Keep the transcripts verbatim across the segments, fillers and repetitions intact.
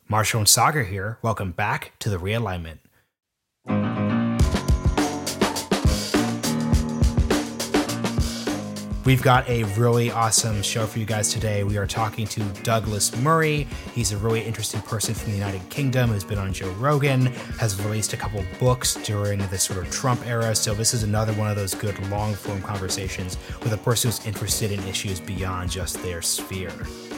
Marshall and Sagar here. Welcome back to The Realignment. We've got a really awesome show for you guys today. We are talking to Douglas Murray. He's a really interesting person from the United Kingdom who's been on Joe Rogan, has released a couple books during the sort of Trump era. So this is another one of those good long-form conversations with a person who's interested in issues beyond just their sphere.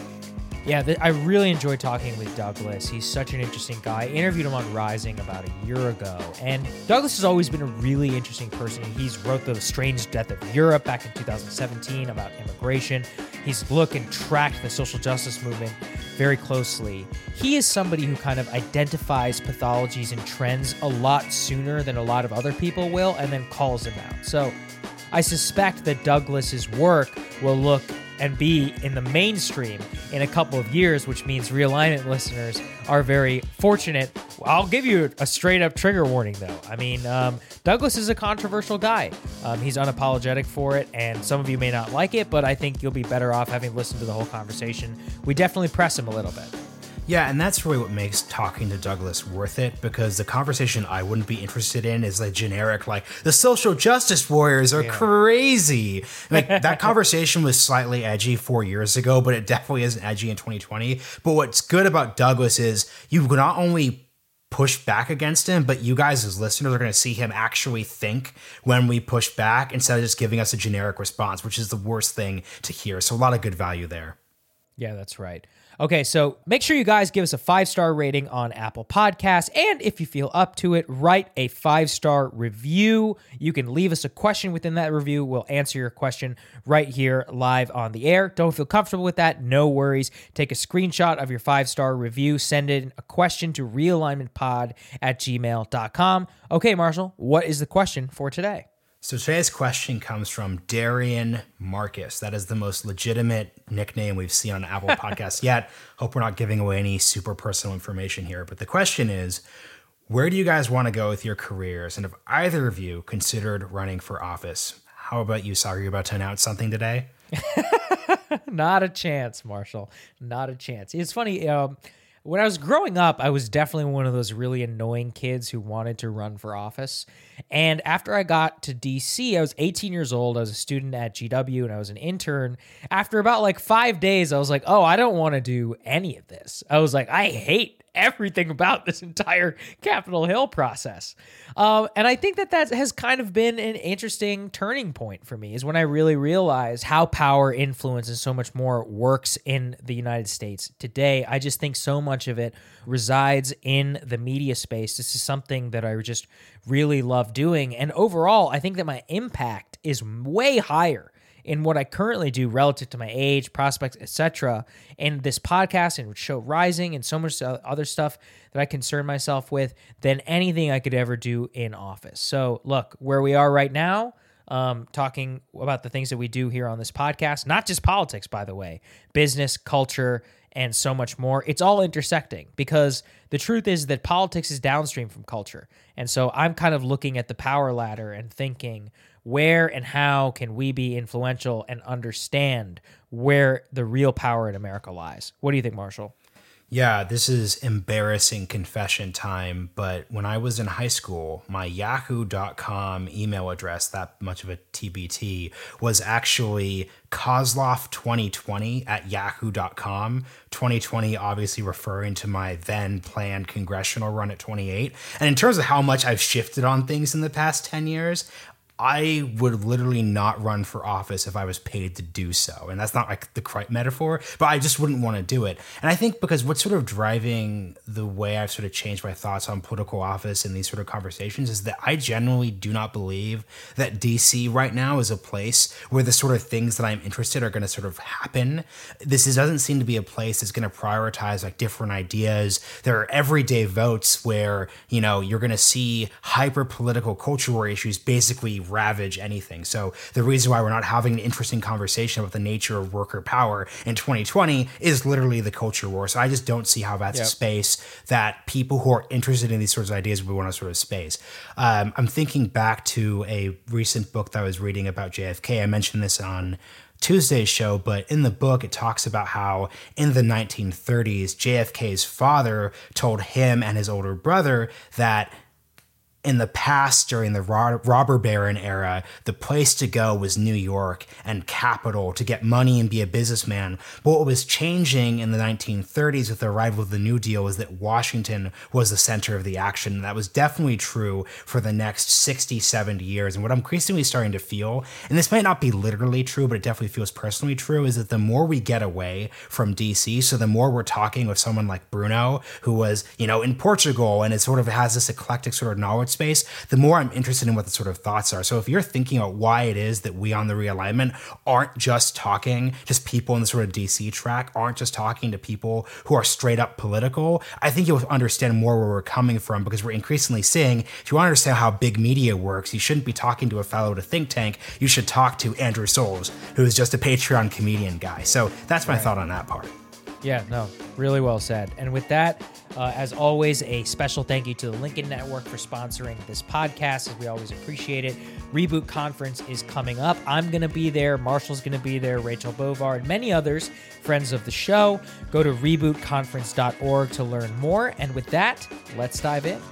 Yeah, th- I really enjoyed talking with Douglas. He's such an interesting guy. I interviewed him on Rising about a year ago. And Douglas has always been a really interesting person. He's wrote The Strange Death of Europe back in two thousand seventeen about immigration. He's looked and tracked the social justice movement very closely. He is somebody who kind of identifies pathologies and trends a lot sooner than a lot of other people will and then calls them out. So I suspect that Douglas's work will look and be in the mainstream in a couple of years, which means Realignment listeners are very fortunate. I'll give you a straight up trigger warning, though. I mean, um, Douglas is a controversial guy. Um, he's unapologetic for it, and some of you may not like it, but I think you'll be better off having listened to the whole conversation. We definitely press him a little bit. Yeah, and that's really what makes talking to Douglas worth it, because the conversation I wouldn't be interested in is like generic, like, the social justice warriors are yeah. crazy. Like, that conversation was slightly edgy four years ago, but it definitely isn't edgy in twenty twenty. But what's good about Douglas is you not only push back against him, but you guys as listeners are going to see him actually think when we push back instead of just giving us a generic response, which is the worst thing to hear. So a lot of good value there. Yeah, that's right. Okay, so make sure you guys give us a five-star rating on Apple Podcasts, and if you feel up to it, write a five-star review. You can leave us a question within that review. We'll answer your question right here live on the air. Don't feel comfortable with that? No worries. Take a screenshot of your five-star review. Send in a question to realignmentpod at gmail dot com. Okay, Marshall, what is the question for today? So today's question comes from Darian Marcus. That is the most legitimate nickname we've seen on Apple Podcasts yet. Hope we're not giving away any super personal information here. But the question is, where do you guys want to go with your careers? And have either of you considered running for office? How about you, Sagar? You're about to announce something today? Not a chance, Marshall. Not a chance. It's funny. Um, when I was growing up, I was definitely one of those really annoying kids who wanted to run for office. And after I got to D C, I was eighteen years old. I was a student at G W and I was an intern. After about like five days, I was like, oh, I don't want to do any of this. I was like, I hate everything about this entire Capitol Hill process. Um, and I think that that has kind of been an interesting turning point for me, is when I really realized how power, influence, and so much more works in the United States today. I just think so much of it resides in the media space. This is something that I just really love doing. And overall, I think that my impact is way higher in what I currently do relative to my age, prospects, et cetera, and this podcast and show Rising and so much other stuff that I concern myself with than anything I could ever do in office. So look, where we are right now, um, talking about the things that we do here on this podcast, not just politics, by the way, business, culture, and so much more. It's all intersecting, because the truth is that politics is downstream from culture. And so I'm kind of looking at the power ladder and thinking, where and how can we be influential and understand where the real power in America lies? What do you think, Marshall? Yeah, this is embarrassing confession time, but when I was in high school, my yahoo dot com email address, that much of a T B T, was actually Kozloff twenty twenty at yahoo dot com. twenty twenty obviously referring to my then planned congressional run at twenty-eight. And in terms of how much I've shifted on things in the past ten years, I would literally not run for office if I was paid to do so. And that's not like the correct metaphor, but I just wouldn't want to do it. And I think because what's sort of driving the way I've sort of changed my thoughts on political office and these sort of conversations is that I genuinely do not believe that D C right now is a place where the sort of things that I'm interested in are going to sort of happen. This is, doesn't seem to be a place that's going to prioritize like different ideas. There are everyday votes where, you know, you're going to see hyper political culture war issues basically ravage anything. So the reason why we're not having an interesting conversation about the nature of worker power in twenty twenty is literally the culture war. So I just don't see how that's yep. a space that people who are interested in these sorts of ideas would want to sort of space. Um, I'm thinking back to a recent book that I was reading about J F K. I mentioned this on Tuesday's show, but in the book, it talks about how in the nineteen thirties, J F K's father told him and his older brother that in the past, during the robber baron era, the place to go was New York and capital to get money and be a businessman. But what was changing in the nineteen thirties with the arrival of the New Deal was that Washington was the center of the action. And that was definitely true for the next sixty, seventy years. And what I'm increasingly starting to feel, and this might not be literally true, but it definitely feels personally true, is that the more we get away from D C, so the more we're talking with someone like Bruno, who was, you know, in Portugal, and it sort of has this eclectic sort of knowledge space, the more I'm interested in what the sort of thoughts are. So if you're thinking about why it is that we on the Realignment aren't just talking, just people in the sort of D C track aren't just talking to people who are straight up political, I think you'll understand more where we're coming from, because we're increasingly seeing, if you want to understand how big media works, you shouldn't be talking to a fellow at a think tank. You should talk to Andrew Souls, who is just a Patreon comedian guy. So that's my right. thought on that part. Yeah, no, really well said. And with that, uh, as always, a special thank you to the Lincoln Network for sponsoring this podcast, as we always appreciate it. Reboot Conference is coming up. I'm going to be there. Marshall's going to be there. Rachel Bovar and many others, friends of the show. Go to reboot conference dot org to learn more. And with that, let's dive in.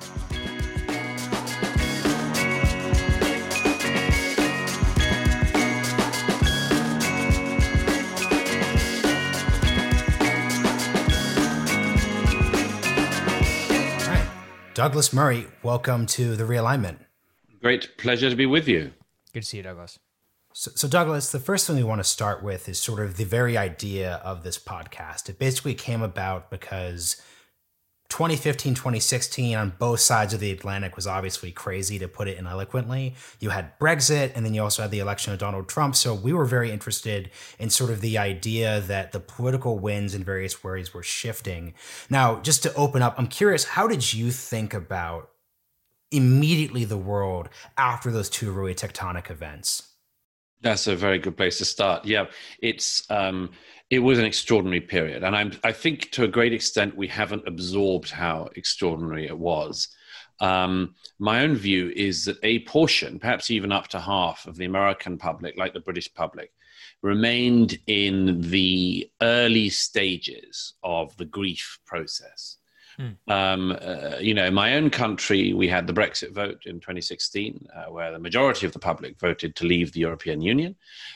Douglas Murray, welcome to The Realignment. Great pleasure to be with you. Good to see you, Douglas. So, so Douglas, the first thing we want to start with is sort of the very idea of this podcast. It basically came about because twenty fifteen, twenty sixteen on both sides of the Atlantic was obviously crazy, to put it ineloquently. You had Brexit, and then you also had the election of Donald Trump. So we were very interested in sort of the idea that the political winds in various ways were shifting. Now, just to open up, I'm curious, how did you think about immediately the world after those two really tectonic events? That's a very good place to start. Yeah, it's um, it was an extraordinary period. And I'm, I think to a great extent, we haven't absorbed how extraordinary it was. Um, my own view is that a portion, perhaps even up to half of the American public, like the British public, remained in the early stages of the grief process. Mm. Um, uh, you know, in my own country, we had the Brexit vote in twenty sixteen, uh, where the majority of the public voted to leave the European Union.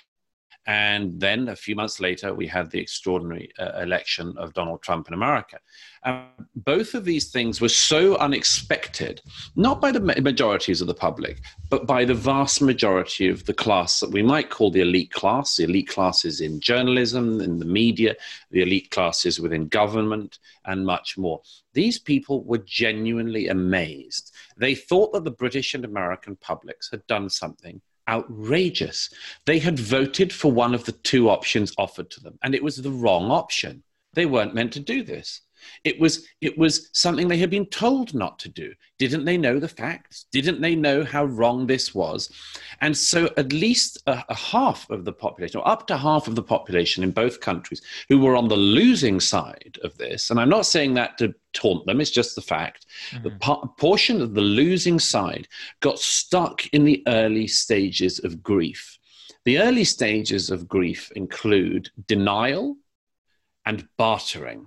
And then a few months later, we had the extraordinary uh, election of Donald Trump in America. Um, both of these things were so unexpected, not by the majorities of the public, but by the vast majority of the class that we might call the elite class, the elite classes in journalism, in the media, the elite classes within government, and much more. These people were genuinely amazed. They thought that the British and American publics had done something outrageous. They had voted for one of the two options offered to them, and it was the wrong option. They weren't meant to do this. It was, it was something they had been told not to do. Didn't they know the facts? Didn't they know how wrong this was? And so at least a, a half of the population, or up to half of the population in both countries, who were on the losing side of this, and I'm not saying that to taunt them, it's just the fact, mm-hmm. the po- portion of the losing side got stuck in the early stages of grief. The early stages of grief include denial and bartering.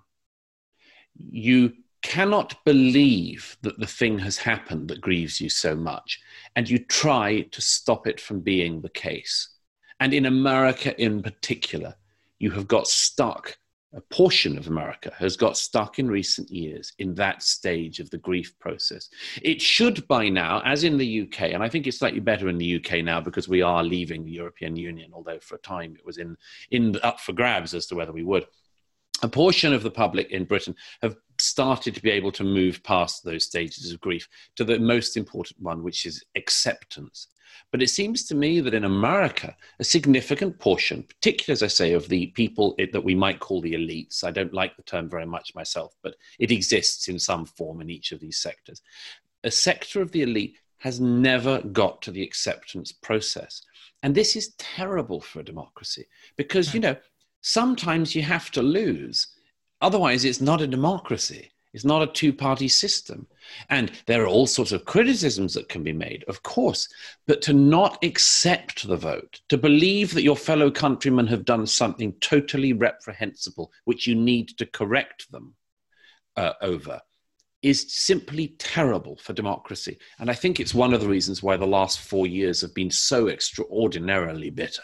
You cannot believe that the thing has happened that grieves you so much, and you try to stop it from being the case. And in America in particular, you have got stuck, a portion of America has got stuck in recent years in that stage of the grief process. It should by now, as in the U K, and I think it's slightly better in the U K now because we are leaving the European Union, although for a time it was in, in up for grabs as to whether we would. A portion of the public in Britain have started to be able to move past those stages of grief to the most important one, which is acceptance. But it seems to me that in America, a significant portion, particularly, as I say, of the people it, that we might call the elites, I don't like the term very much myself, but it exists in some form in each of these sectors. A sector of the elite has never got to the acceptance process. And this is terrible for a democracy because, you know, sometimes you have to lose. Otherwise, it's not a democracy. It's not a two-party system. And there are all sorts of criticisms that can be made, of course, but to not accept the vote, to believe that your fellow countrymen have done something totally reprehensible, which you need to correct them uh, over, is simply terrible for democracy. And I think it's one of the reasons why the last four years have been so extraordinarily bitter.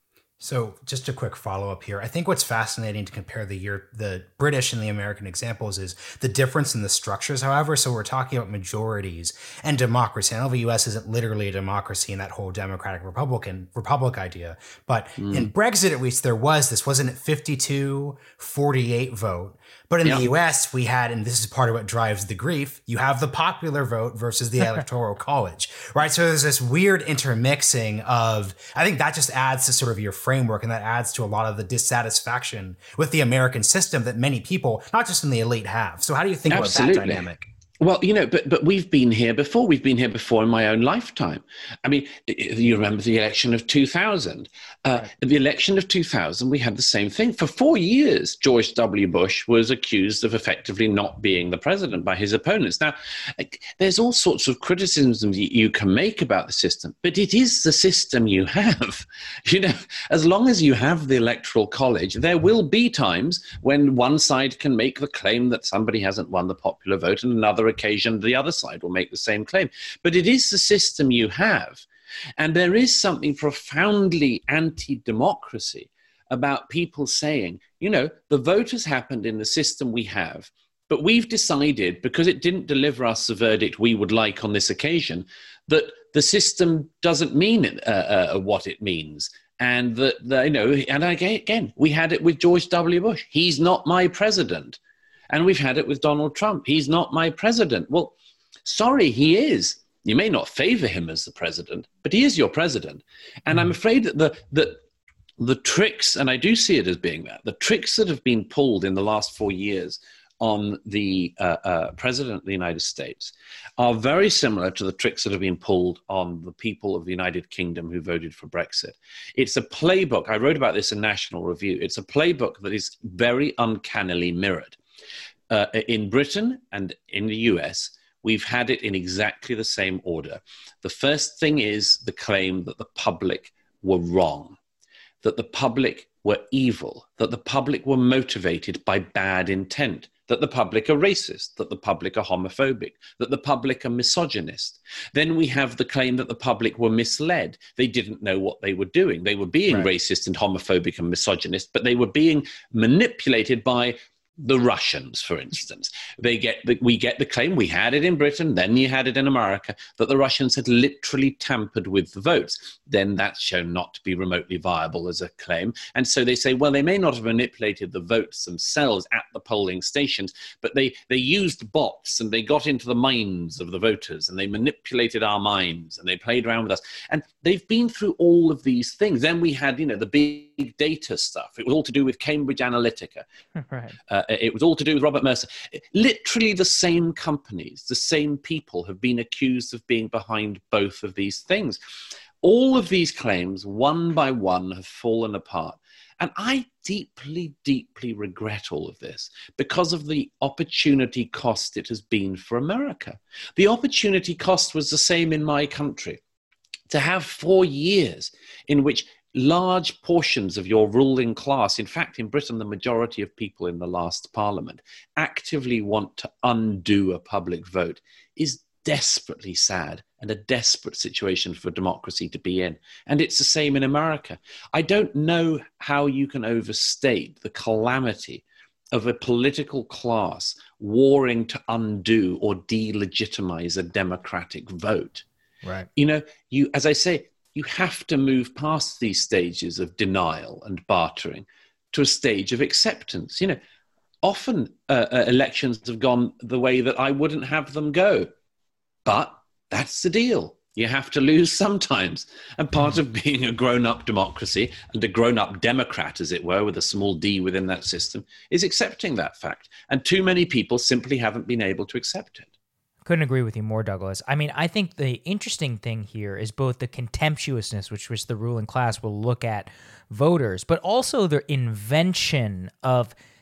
So just a quick follow-up here. I think what's fascinating to compare the year, the British and the American examples is the difference in the structures, however. So we're talking about majorities and democracy. I know the U S isn't literally a democracy in that whole democratic Republican republic idea. But mm. in Brexit, at least, there was this, wasn't it fifty-two forty-eight vote? But in yeah. the U S, we had, and this is part of what drives the grief, you have the popular vote versus the electoral college, right? So there's this weird intermixing of, I think that just adds to sort of your framework, and that adds to a lot of the dissatisfaction with the American system that many people, not just in the elite, have. So how do you think Absolutely. about that dynamic? Well, you know, but but we've been here before. We've been here before in my own lifetime. I mean, you remember the election of two thousand. Uh, right. The election of two thousand, we had the same thing. For four years, George W. Bush was accused of effectively not being the president by his opponents. Now, there's all sorts of criticisms you can make about the system, but it is the system you have. You know, as long as you have the electoral college, there will be times when one side can make the claim that somebody hasn't won the popular vote, and another occasion the other side will make the same claim. But it is the system you have. And there is something profoundly anti-democracy about people saying, you know, the vote has happened in the system we have, but we've decided, because it didn't deliver us the verdict we would like on this occasion, that the system doesn't mean uh, uh, what it means. And that, the, you know, and again, we had it with George W. Bush. He's not my president. And we've had it with Donald Trump. He's not my president. Well, sorry, he is. You may not favor him as the president, but he is your president. And I'm afraid that the, the, the tricks, and I do see it as being that, the tricks that have been pulled in the last four years on the uh, uh, president of the United States are very similar to the tricks that have been pulled on the people of the United Kingdom who voted for Brexit. It's a playbook. I wrote about this in National Review. It's a playbook that is very uncannily mirrored. Uh, in Britain and in the U S, we've had it in exactly the same order. The first thing is the claim that the public were wrong, that the public were evil, that the public were motivated by bad intent, that the public are racist, that the public are homophobic, that the public are misogynist. Then we have the claim that the public were misled. They didn't know what they were doing. They were being right. racist and homophobic and misogynist, but they were being manipulated by the Russians, for instance. They get the, we get the claim, we had it in Britain, then you had it in America, that the Russians had literally tampered with the votes. Then that's shown not to be remotely viable as a claim. And so they say, well, they may not have manipulated the votes themselves at the polling stations, but they, they used bots and they got into the minds of the voters and they manipulated our minds and they played around with us. And they've been through all of these things. Then we had, you know, the big data stuff. It was all to do with Cambridge Analytica. Right. Uh, it was all to do with Robert Mercer. Literally the same companies, the same people have been accused of being behind both of these things. All of these claims, one by one, have fallen apart. And I deeply, deeply regret all of this because of the opportunity cost it has been for America. The opportunity cost was the same in my country. To have four years in which large portions of your ruling class, in fact, in Britain, the majority of people in the last parliament, actively want to undo a public vote is desperately sad and a desperate situation for democracy to be in. And it's the same in America. I don't know how you can overstate the calamity of a political class warring to undo or delegitimize a democratic vote. Right. You know, you, as I say, you have to move past these stages of denial and bartering to a stage of acceptance. You know, often uh, uh, elections have gone the way that I wouldn't have them go. But that's the deal. You have to lose sometimes. And part of being a grown-up democracy and a grown-up Democrat, as it were, with a small d within that system, is accepting that fact. And too many people simply haven't been able to accept it. Couldn't agree with you more, Douglas. I mean, I think the interesting thing here is both the contemptuousness which which the ruling class will look at voters, but also the invention of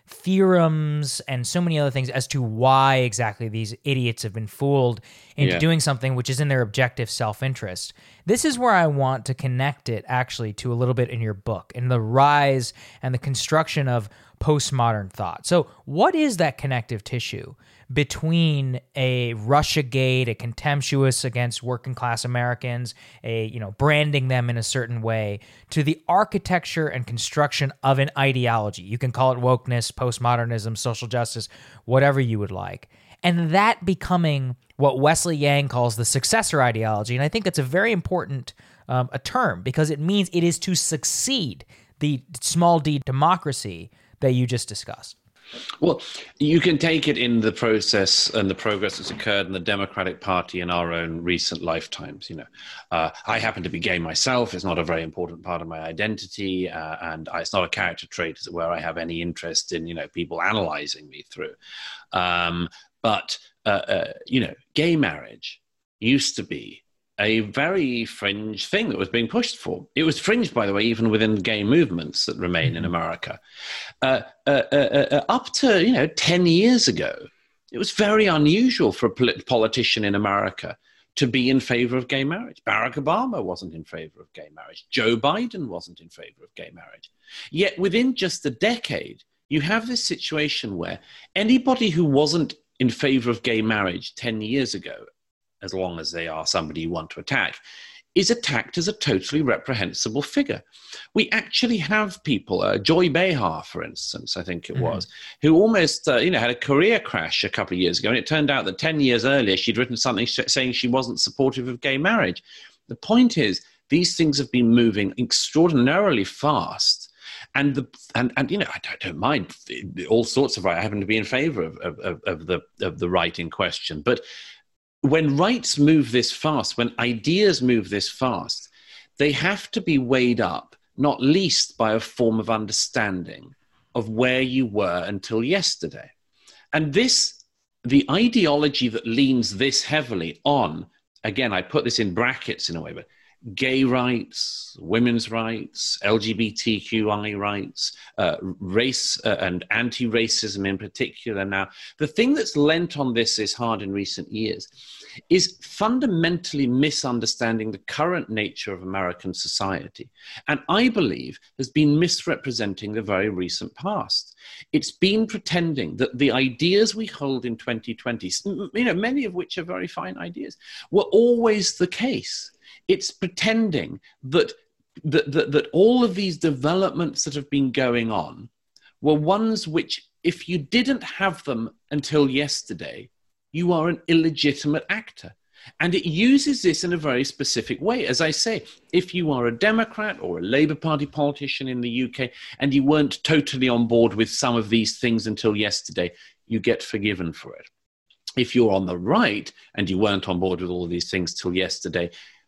theorems and so many other things as to why exactly these idiots have been fooled into Yeah. doing something which is in their objective self-interest. This is where I want to connect it actually to a little bit in your book, in the rise and the construction of postmodern thought. So what is that connective tissue between a Russiagate, a contemptuous against working class Americans, a, you know, branding them in a certain way, to the architecture and construction of an ideology? You can call it wokeness, postmodernism, social justice, whatever you would like. And that becoming what Wesley Yang calls the successor ideology. And I think that's a very important um, a term, because it means it is to succeed the small d democracy that you just discussed. Well, you can take it in the process and the progress that's occurred in the Democratic Party in our own recent lifetimes. You know, uh, I happen to be gay myself. It's not a very important part of my identity, uh, and it's not a character trait, as it were, I have any interest in, you know, people analyzing me through. Um, but, uh, uh, you know, gay marriage used to be a very fringe thing that was being pushed for. It was fringe, by the way, even within gay movements that remain mm-hmm. in America. Uh, uh, uh, uh, up to, you know, ten years ago, it was very unusual for a polit- politician in America to be in favor of gay marriage. Barack Obama wasn't in favor of gay marriage. Joe Biden wasn't in favor of gay marriage. Yet within just a decade, you have this situation where anybody who wasn't in favor of gay marriage ten years ago, as long as they are somebody you want to attack, is attacked as a totally reprehensible figure. We actually have people, uh, Joy Behar, for instance, I think it mm-hmm. was, who almost uh, you know, had a career crash a couple of years ago, and it turned out that ten years earlier she'd written something sh- saying she wasn't supportive of gay marriage. The point is, these things have been moving extraordinarily fast. And, the, and, and you know, I don't, don't mind all sorts of right. I happen to be in favor of, of, of, the, of the right in question. But when rights move this fast, when ideas move this fast, they have to be weighed up, not least by a form of understanding of where you were until yesterday. And this, the ideology that leans this heavily on, again, I put this in brackets in a way, but gay rights, women's rights, L G B T Q I rights, uh, race uh, and anti-racism in particular. Now, the thing that's lent on this is hard in recent years is fundamentally misunderstanding the current nature of American society. And I believe has been misrepresenting the very recent past. It's been pretending that the ideas we hold in twenty twenty, you know, many of which are very fine ideas, were always the case. It's pretending that, that, that, that all of these developments that have been going on were ones which, if you didn't have them until yesterday, you are an illegitimate actor. And it uses this in a very specific way. As I say, if you are a Democrat or a Labour Party politician in the U K and you weren't totally on board with some of these things until yesterday, you get forgiven for it. If you're on the right and you weren't on board with all of these things till yesterday,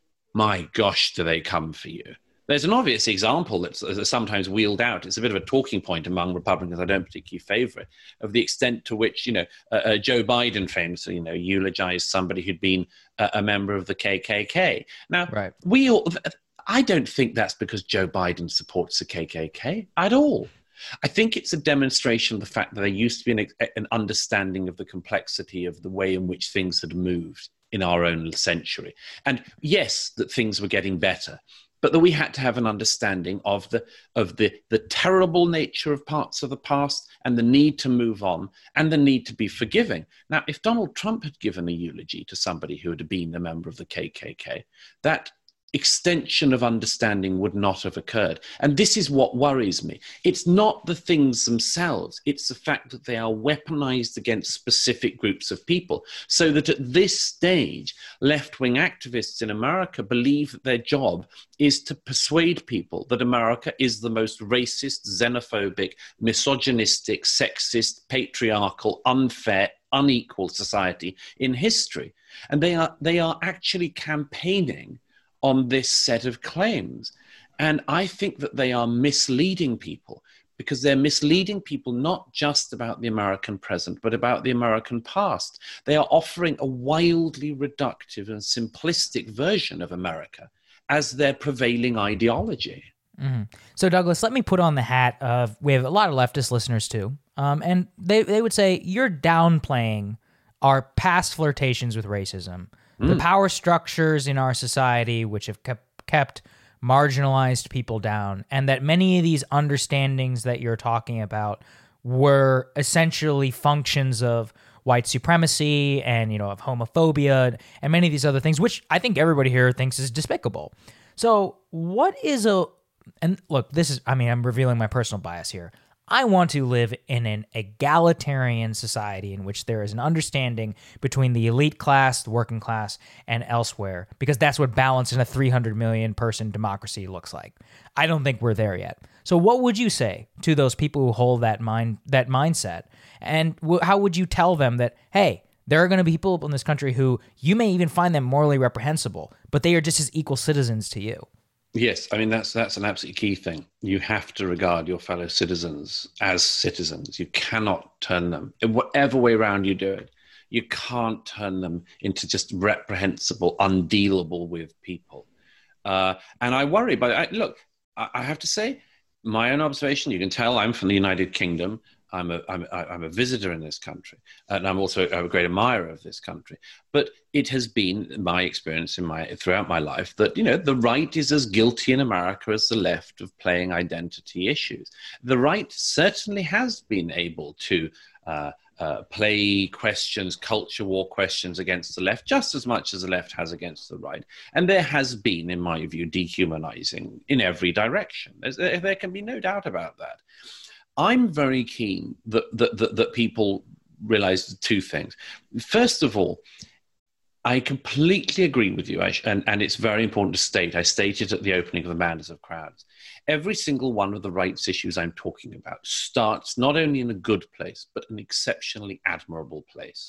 my gosh, do they come for you. There's an obvious example that's, that's sometimes wheeled out. It's a bit of a talking point among Republicans I don't particularly favor it, of the extent to which, you know, uh, uh, Joe Biden famously, you know, eulogized somebody who'd been a, a member of the K K K. Now, right. we all, I don't think that's because Joe Biden supports the K K K at all. I think it's a demonstration of the fact that there used to be an, an understanding of the complexity of the way in which things had moved in our own century. And yes, that things were getting better, but that we had to have an understanding of the of the, the terrible nature of parts of the past and the need to move on and the need to be forgiving. Now, if Donald Trump had given a eulogy to somebody who had been a member of the K K K, that extension of understanding would not have occurred. And this is what worries me. It's not the things themselves. It's the fact that they are weaponized against specific groups of people, so that at this stage, left-wing activists in America believe that their job is to persuade people that America is the most racist, xenophobic, misogynistic, sexist, patriarchal, unfair, unequal society in history. And they are, they are actually campaigning on this set of claims. And I think that they are misleading people, because they're misleading people not just about the American present, but about the American past. They are offering a wildly reductive and simplistic version of America as their prevailing ideology. Mm-hmm. So, Douglas, let me put on the hat of, we have a lot of leftist listeners too, um, and they, they would say you're downplaying our past flirtations with racism, mm. the power structures in our society which have kept, kept marginalized people down, and that many of these understandings that you're talking about were essentially functions of white supremacy and, you know, of homophobia and many of these other things, which I think everybody here thinks is despicable. So what is a, and look, this is, I mean, I'm revealing my personal bias here. I want to live in an egalitarian society in which there is an understanding between the elite class, the working class, and elsewhere, because that's what balance in a three hundred million person democracy looks like. I don't think we're there yet. So what would you say to those people who hold that mind, that mindset? And w- how would you tell them that, hey, there are going to be people in this country who you may even find them morally reprehensible, but they are just as equal citizens to you? Yes, I mean, that's that's an absolutely key thing. You have to regard your fellow citizens as citizens. You cannot turn them, in whatever way around you do it, you can't turn them into just reprehensible, undealable with people. Uh, and I worry, but I, look, I, I have to say, my own observation, you can tell I'm from the United Kingdom. I'm a, I'm, I'm a visitor in this country, and I'm also a great admirer of this country. But it has been my experience in my throughout my life that, you know, the right is as guilty in America as the left of playing identity issues. The right certainly has been able to uh, uh, play questions, culture war questions against the left, just as much as the left has against the right. And there has been, in my view, dehumanizing in every direction. There's, there can be no doubt about that. I'm very keen that, that, that, that people realize two things. First of all, I completely agree with you, and, and it's very important to state, I stated at the opening of the Madness of Crowds, every single one of the rights issues I'm talking about starts not only in a good place, but an exceptionally admirable place.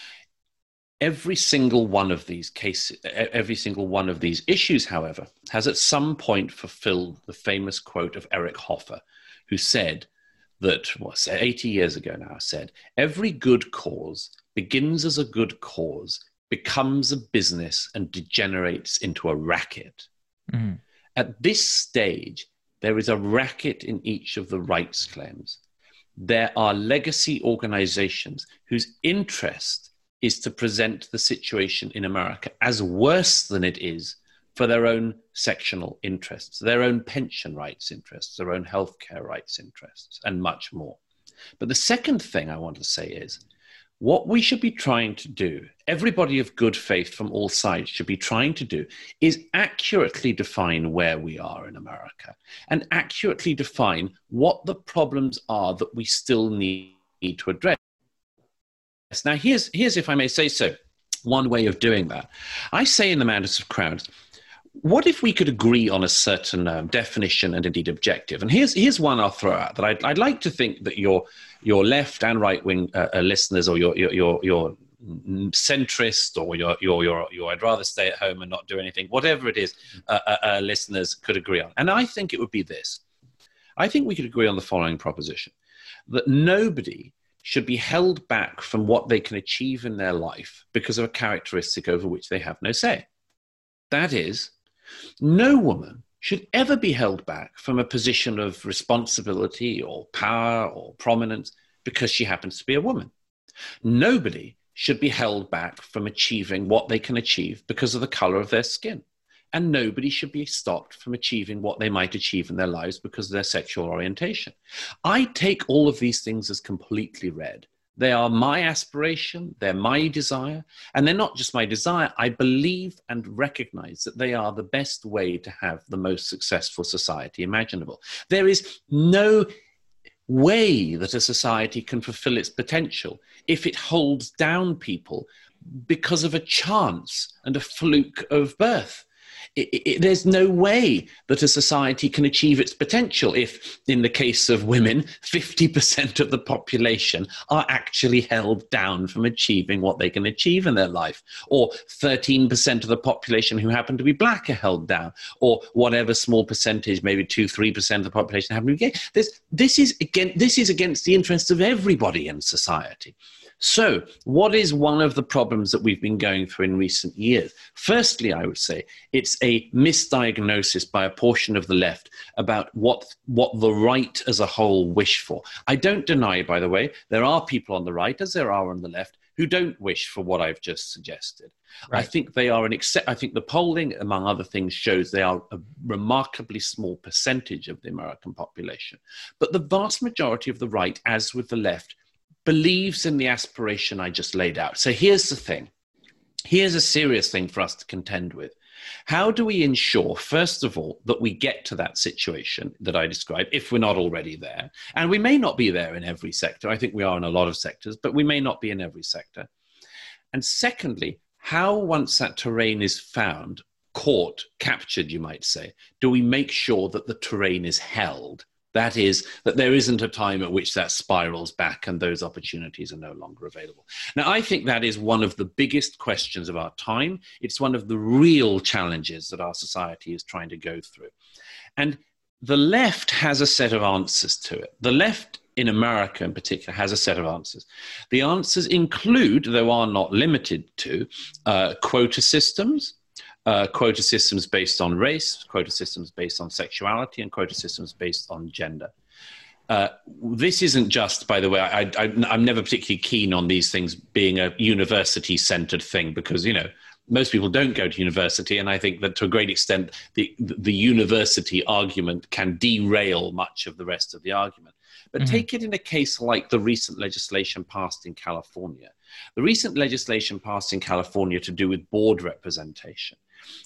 Every single one of these cases, every single one of these issues, however, has at some point fulfilled the famous quote of Eric Hoffer, who said, that was eighty years ago now, said, every good cause begins as a good cause, becomes a business, and degenerates into a racket. Mm-hmm. At this stage, there is a racket in each of the rights claims. There are legacy organizations whose interest is to present the situation in America as worse than it is for their own sectional interests, their own pension rights interests, their own healthcare rights interests, and much more. But the second thing I want to say is, what we should be trying to do, everybody of good faith from all sides should be trying to do, is accurately define where we are in America and accurately define what the problems are that we still need, need to address. Now, here's, here's, if I may say so, one way of doing that. I say in the Madness of Crowds, what if we could agree on a certain um, definition and indeed objective? And here's here's one I'll throw out that I'd, I'd like to think that your your left and right wing uh, uh, listeners, or your your your, your centrist, or your, your your your I'd rather stay at home and not do anything, whatever it is, uh, uh, uh, listeners could agree on. And I think it would be this. I think we could agree on the following proposition: that nobody should be held back from what they can achieve in their life because of a characteristic over which they have no say. That is, no woman should ever be held back from a position of responsibility or power or prominence because she happens to be a woman. Nobody should be held back from achieving what they can achieve because of the color of their skin. And nobody should be stopped from achieving what they might achieve in their lives because of their sexual orientation. I take all of these things as completely red. They are my aspiration, they're my desire, and they're not just my desire. I believe and recognize that they are the best way to have the most successful society imaginable. There is no way that a society can fulfill its potential if it holds down people because of a chance and a fluke of birth. It, it, there's no way that a society can achieve its potential if, in the case of women, fifty percent of the population are actually held down from achieving what they can achieve in their life, or thirteen percent of the population who happen to be black are held down, or whatever small percentage, maybe two, three percent of the population happen to be gay. This, this, is again, this is against the interests of everybody in society. So, what is one of the problems that we've been going through in recent years? Firstly, I would say it's a misdiagnosis by a portion of the left about what, what the right as a whole wish for. I don't deny, by the way, there are people on the right, as there are on the left, who don't wish for what I've just suggested. Right. I think they are an except. I think the polling, among other things, shows they are a remarkably small percentage of the American population. But the vast majority of the right, as with the left, believes in the aspiration I just laid out. So here's the thing. Here's a serious thing for us to contend with. How do we ensure, first of all, that we get to that situation that I described, if we're not already there? And we may not be there in every sector. I think we are in a lot of sectors, but we may not be in every sector. And secondly, how, once that terrain is found, caught, captured, you might say, do we make sure that the terrain is held? That is, that there isn't a time at which that spirals back and those opportunities are no longer available. Now, I think that is one of the biggest questions of our time. It's one of the real challenges that our society is trying to go through. And the left has a set of answers to it. The left in America in particular has a set of answers. The answers include, though are not limited to, uh, quota systems, Uh, quota systems based on race, quota systems based on sexuality, and quota systems based on gender. Uh, this isn't just, by the way, I, I, I'm never particularly keen on these things being a university-centered thing because, you know, most people don't go to university, and I think that to a great extent, the, the university argument can derail much of the rest of the argument. But mm-hmm. take it in a case like the recent legislation passed in California. The recent legislation passed in California to do with board representation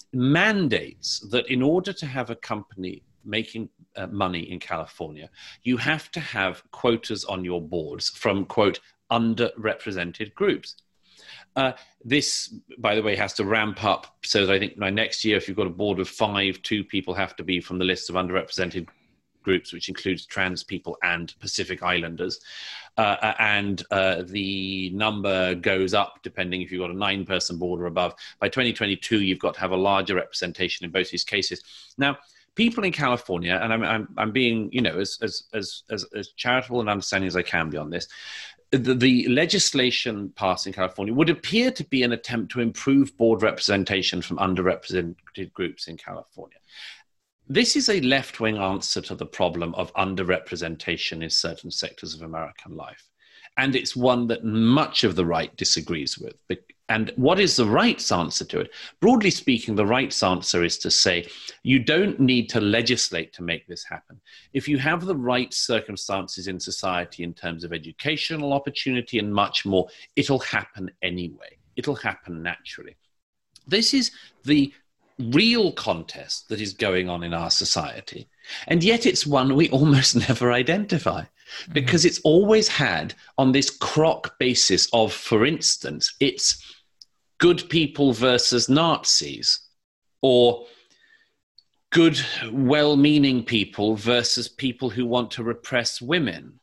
mandates that in order to have a company making uh, money in California, you have to have quotas on your boards from, quote, underrepresented groups. Uh, this, by the way, has to ramp up. So that I think by next year, if you've got a board of five, two people have to be from the list of underrepresented groups, which includes trans people and Pacific Islanders. Uh, and uh, the number goes up depending if you've got a nine-person board or above. By twenty twenty-two, you've got to have a larger representation in both these cases. Now, people in California, and I'm, I'm, I'm being, you know, as, as, as, as, as charitable and understanding as I can be on this, the, the legislation passed in California would appear to be an attempt to improve board representation from underrepresented groups in California. This is a left-wing answer to the problem of underrepresentation in certain sectors of American life. And it's one that much of the right disagrees with. And what is the right's answer to it? Broadly speaking, the right's answer is to say, you don't need to legislate to make this happen. If you have the right circumstances in society in terms of educational opportunity and much more, it'll happen anyway. It'll happen naturally. This is the real contest that is going on in our society. And yet it's one we almost never identify because mm-hmm. it's always had on this crock basis of, for instance, it's good people versus Nazis, or good, well-meaning people versus people who want to repress women.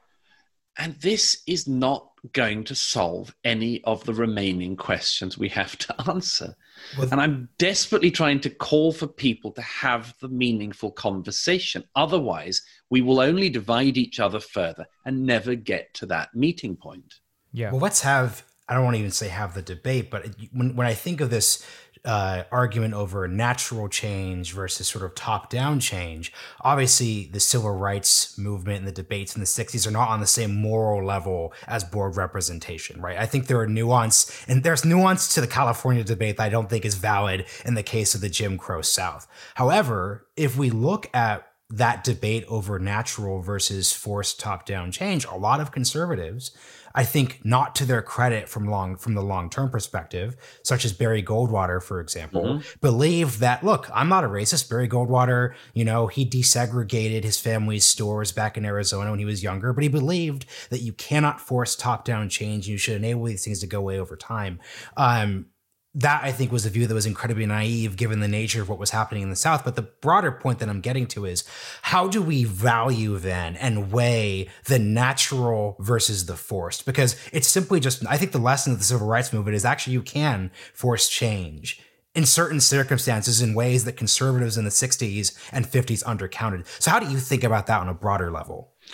And this is not going to solve any of the remaining questions we have to answer. Well, and I'm desperately trying to call for people to have the meaningful conversation. Otherwise, we will only divide each other further and never get to that meeting point. Yeah. Well, let's have, I don't want to even say have the debate, but when, when I think of this uh, argument over natural change versus sort of top-down change, obviously the civil rights movement and the debates in the sixties are not on the same moral level as board representation, right? I think there are nuance, and there's nuance to the California debate that I don't think is valid in the case of the Jim Crow South. However, if we look at that debate over natural versus forced top-down change, a lot of conservatives, I think, not to their credit from long from the long-term perspective, such as Barry Goldwater, for example, mm-hmm. believe that, look, I'm not a racist. Barry Goldwater, you know, he desegregated his family's stores back in Arizona when he was younger, but he believed that you cannot force top-down change. You should enable these things to go away over time. Um, That, I think, was a view that was incredibly naive given the nature of what was happening in the South. But the broader point that I'm getting to is, how do we value then and weigh the natural versus the forced? Because it's simply just, I think the lesson of the civil rights movement is actually you can force change in certain circumstances in ways that conservatives in the sixties and fifties undercounted. So how do you think about that on a broader level?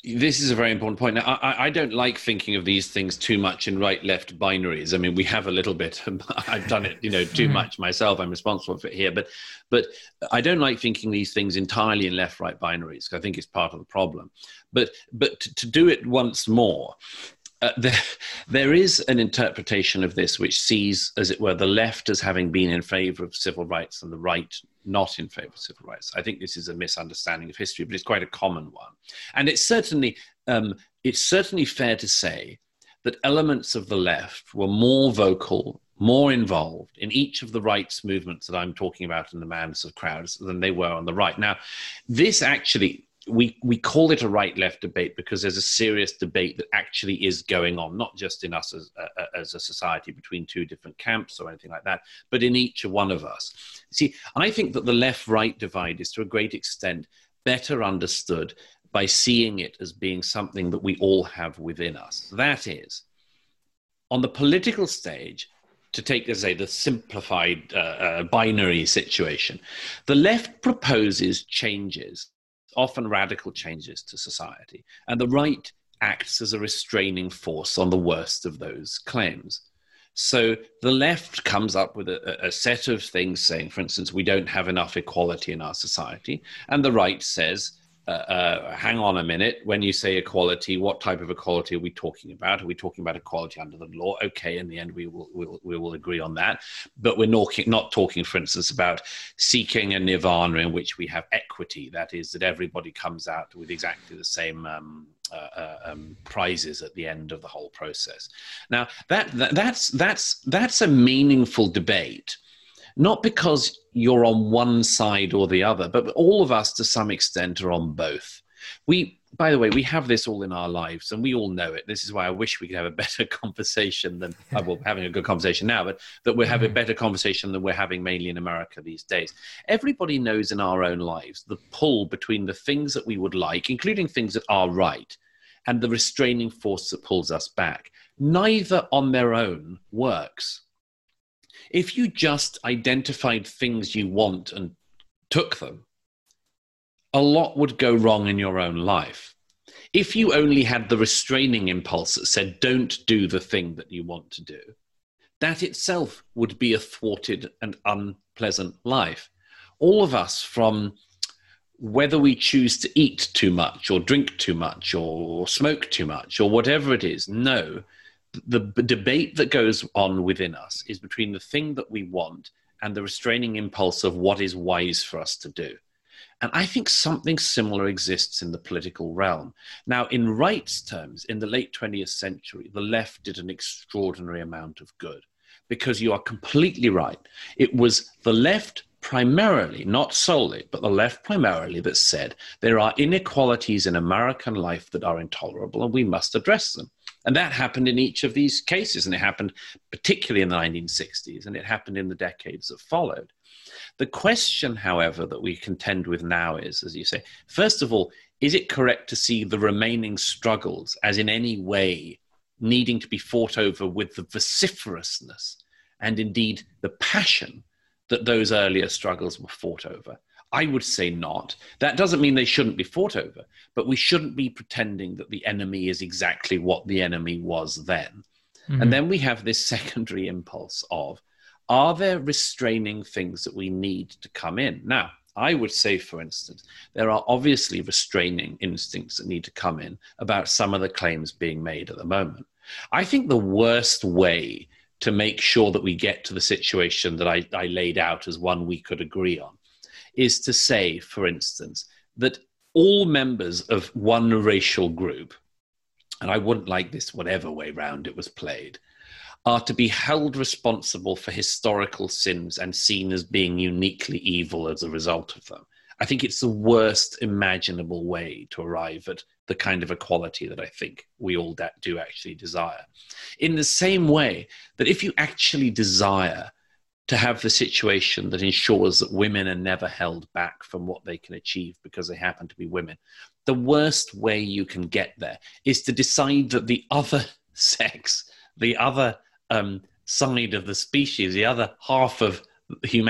This is a very important point. Now, I, I don't like thinking of these things too much in right-left binaries. I mean, we have a little bit. I've done it, you know, too much myself. I'm responsible for it here, but but I don't like thinking these things entirely in left-right binaries, because I think it's part of the problem. But but to, to do it once more, uh, there there is an interpretation of this which sees, as it were, the left as having been in favor of civil rights and the right not in favor of civil rights. I think this is a misunderstanding of history, but it's quite a common one. And it's certainly, um, it's certainly fair to say that elements of the left were more vocal, more involved in each of the rights movements that I'm talking about in the madness of crowds than they were on the right. Now, this actually, we, we call it a right-left debate because there's a serious debate that actually is going on, not just in us as a, as a society between two different camps or anything like that, but in each one of us. See, I think that the left-right divide is to a great extent better understood by seeing it as being something that we all have within us. That is, on the political stage, to take, as I say, the simplified uh, uh, binary situation, the left proposes changes, often radical changes to society, and the right acts as a restraining force on the worst of those claims. So the left comes up with a, a set of things saying, for instance, we don't have enough equality in our society, and the right says, uh, uh, hang on a minute, when you say equality, what type of equality are we talking about? Are we talking about equality under the law? Okay, in the end, we will, we will, we will agree on that. But we're not, not talking, for instance, about seeking a nirvana in which we have equity. That is, that everybody comes out with exactly the same um, uh, uh, um, prizes at the end of the whole process. Now, that, that that's, that's, that's a meaningful debate. Not because you're on one side or the other, but all of us to some extent are on both. We, by the way, we have this all in our lives and we all know it. This is why I wish we could have a better conversation than, uh, well, having a good conversation now, but that we're having a better conversation than we're having mainly in America these days. Everybody knows in our own lives the pull between the things that we would like, including things that are right, and the restraining force that pulls us back. Neither on their own works. If you just identified things you want and took them, a lot would go wrong in your own life. If you only had the restraining impulse that said, don't do the thing that you want to do, that itself would be a thwarted and unpleasant life. All of us, from whether we choose to eat too much or drink too much or smoke too much or whatever it is, know the debate that goes on within us is between the thing that we want and the restraining impulse of what is wise for us to do. And I think something similar exists in the political realm. Now, in rights terms, in the late twentieth century, the left did an extraordinary amount of good, because you are completely right. It was the left primarily, not solely, but the left primarily, that said there are inequalities in American life that are intolerable and we must address them. And that happened in each of these cases, and it happened particularly in the nineteen sixties, and it happened in the decades that followed. The question, however, that we contend with now is, as you say, first of all, is it correct to see the remaining struggles as in any way needing to be fought over with the vociferousness and indeed the passion that those earlier struggles were fought over? I would say not. That doesn't mean they shouldn't be fought over, but we shouldn't be pretending that the enemy is exactly what the enemy was then. Mm-hmm. And then we have this secondary impulse of, are there restraining things that we need to come in? Now, I would say, for instance, there are obviously restraining instincts that need to come in about some of the claims being made at the moment. I think the worst way to make sure that we get to the situation that I, I laid out as one we could agree on is to say, for instance, that all members of one racial group, and I wouldn't like this whatever way round it was played, are to be held responsible for historical sins and seen as being uniquely evil as a result of them. I think it's the worst imaginable way to arrive at the kind of equality that I think we all do actually desire. In the same way that if you actually desire to have the situation that ensures that women are never held back from what they can achieve because they happen to be women, the worst way you can get there is to decide that the other sex, the other um, side of the species, the other half of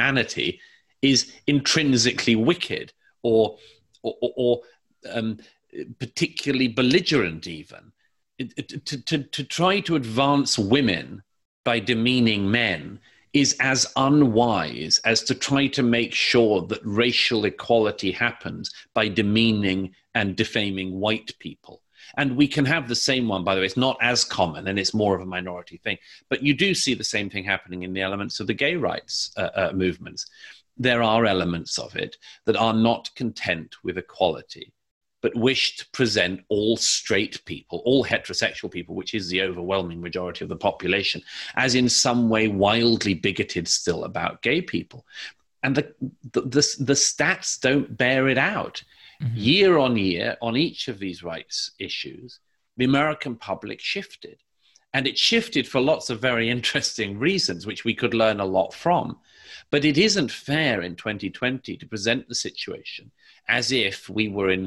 humanity is intrinsically wicked or, or, or um, particularly belligerent even, to, to, to try to advance women by demeaning men is as unwise as to try to make sure that racial equality happens by demeaning and defaming white people. And we can have the same one, by the way. It's not as common and it's more of a minority thing. But you do see the same thing happening in the elements of the gay rights uh, uh, movements. There are elements of it that are not content with equality, but wish to present all straight people, all heterosexual people, which is the overwhelming majority of the population, as in some way wildly bigoted still about gay people. And the, the, the, the stats don't bear it out. Mm-hmm. Year on year, on each of these rights issues, the American public shifted. And it shifted for lots of very interesting reasons, which we could learn a lot from. But it isn't fair in twenty twenty to present the situation as if we were in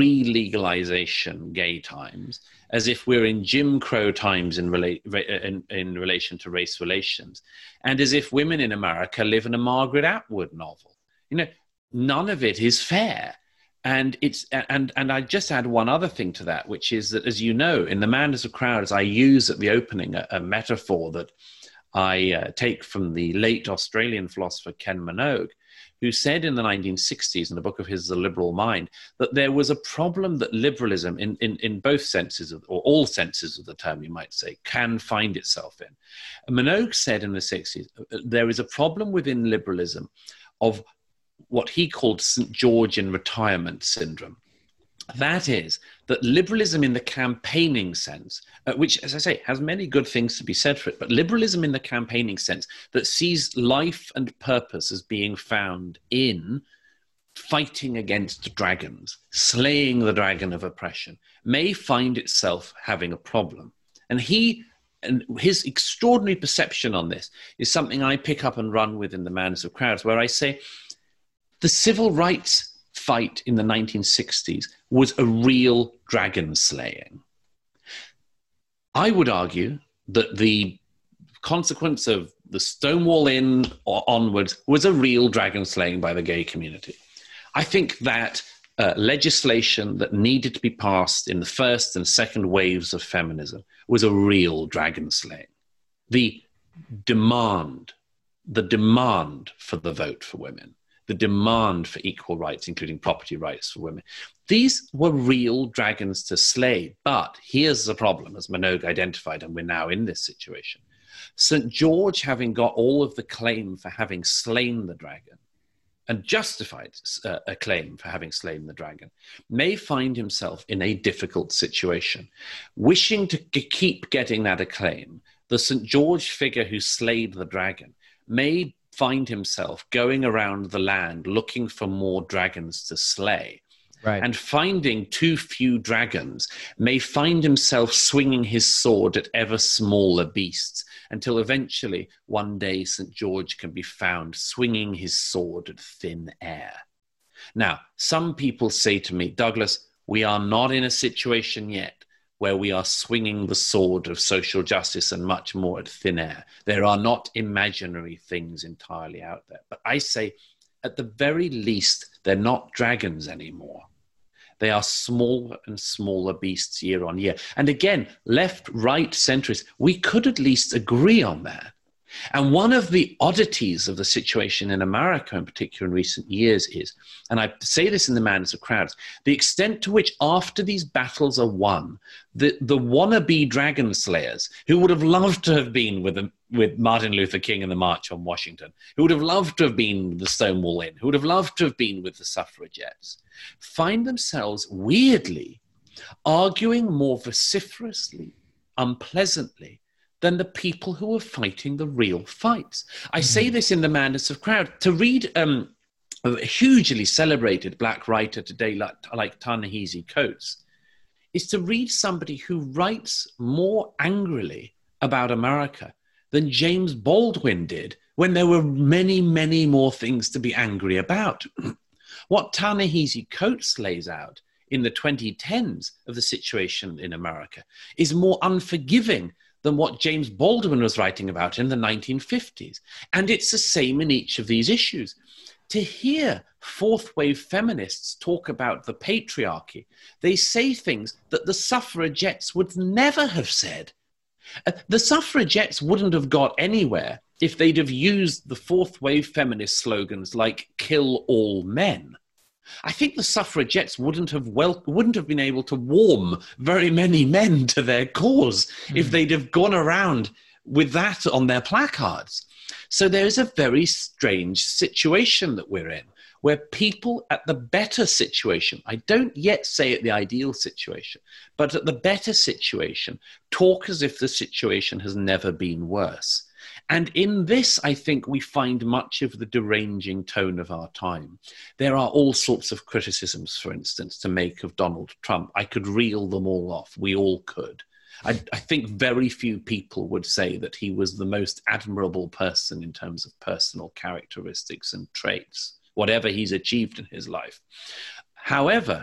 pre-legalization gay times, as if we're in Jim Crow times in, rela- in, in relation to race relations, and as if women in America live in a Margaret Atwood novel. You know, none of it is fair. And it's and and I just add one other thing to that, which is that, as you know, in The Madness of Crowds, I use at the opening a, a metaphor that I uh, take from the late Australian philosopher Ken Minogue, who said in the nineteen sixties in a book of his, The Liberal Mind, that there was a problem that liberalism, in, in, in both senses, of, or all senses of the term, you might say, can find itself in. And Minogue said in the sixties, there is a problem within liberalism of what he called Saint George in retirement syndrome. That is, that liberalism in the campaigning sense, uh, which, as I say, has many good things to be said for it, but liberalism in the campaigning sense that sees life and purpose as being found in fighting against dragons, slaying the dragon of oppression, may find itself having a problem. And he and his extraordinary perception on this is something I pick up and run with in The Madness of Crowds, where I say the civil rights fight in the nineteen sixties was a real dragon slaying. I would argue that the consequence of the Stonewall Inn or onwards was a real dragon slaying by the gay community. I think that uh, legislation that needed to be passed in the first and second waves of feminism was a real dragon slaying. The demand, the demand for the vote for women, the demand for equal rights, including property rights for women. These were real dragons to slay. But here's the problem, as Minogue identified, and we're now in this situation. Saint George, having got all of the claim for having slain the dragon, and justified uh, a claim for having slain the dragon, may find himself in a difficult situation. Wishing to g- keep getting that acclaim, the Saint George figure who slayed the dragon may find himself going around the land looking for more dragons to slay. Right. And finding too few dragons, may find himself swinging his sword at ever smaller beasts, until eventually one day Saint George can be found swinging his sword at thin air. Now, some people say to me, Douglas, we are not in a situation yet where we are swinging the sword of social justice and much more at thin air. There are not imaginary things entirely out there. But I say, at the very least, they're not dragons anymore. They are smaller and smaller beasts year on year. And again, left, right, centrist, we could at least agree on that. And one of the oddities of the situation in America, in particular in recent years, is, and I say this in The Madness of Crowds, the extent to which after these battles are won, the, the wannabe dragon slayers, who would have loved to have been with, the, with Martin Luther King and the March on Washington, who would have loved to have been with the Stonewall Inn, who would have loved to have been with the suffragettes, find themselves weirdly arguing more vociferously, unpleasantly, than the people who are fighting the real fights. I say this in The Madness of Crowd. To read um, a hugely celebrated black writer today like, like Ta-Nehisi Coates is to read somebody who writes more angrily about America than James Baldwin did when there were many, many more things to be angry about. What Ta-Nehisi Coates lays out in the twenty tens of the situation in America is more unforgiving than what James Baldwin was writing about in the nineteen fifties. And it's the same in each of these issues. to hear fourth wave feminists talk about the patriarchy, they say things that the suffragettes would never have said. Uh, the suffragettes wouldn't have got anywhere if they'd have used the fourth wave feminist slogans like "kill all men." I think the suffragettes wouldn't have well wouldn't have been able to warm very many men to their cause mm. if they'd have gone around with that on their placards. So there is a very strange situation that we're in, where people at the better situation, I don't yet say at the ideal situation, but at the better situation, talk as if the situation has never been worse. And in this, I think we find much of the deranging tone of our time. There are all sorts of criticisms, for instance, to make of Donald Trump. I could reel them all off. We all could. I, I think very few people would say that he was the most admirable person in terms of personal characteristics and traits, whatever he's achieved in his life. However,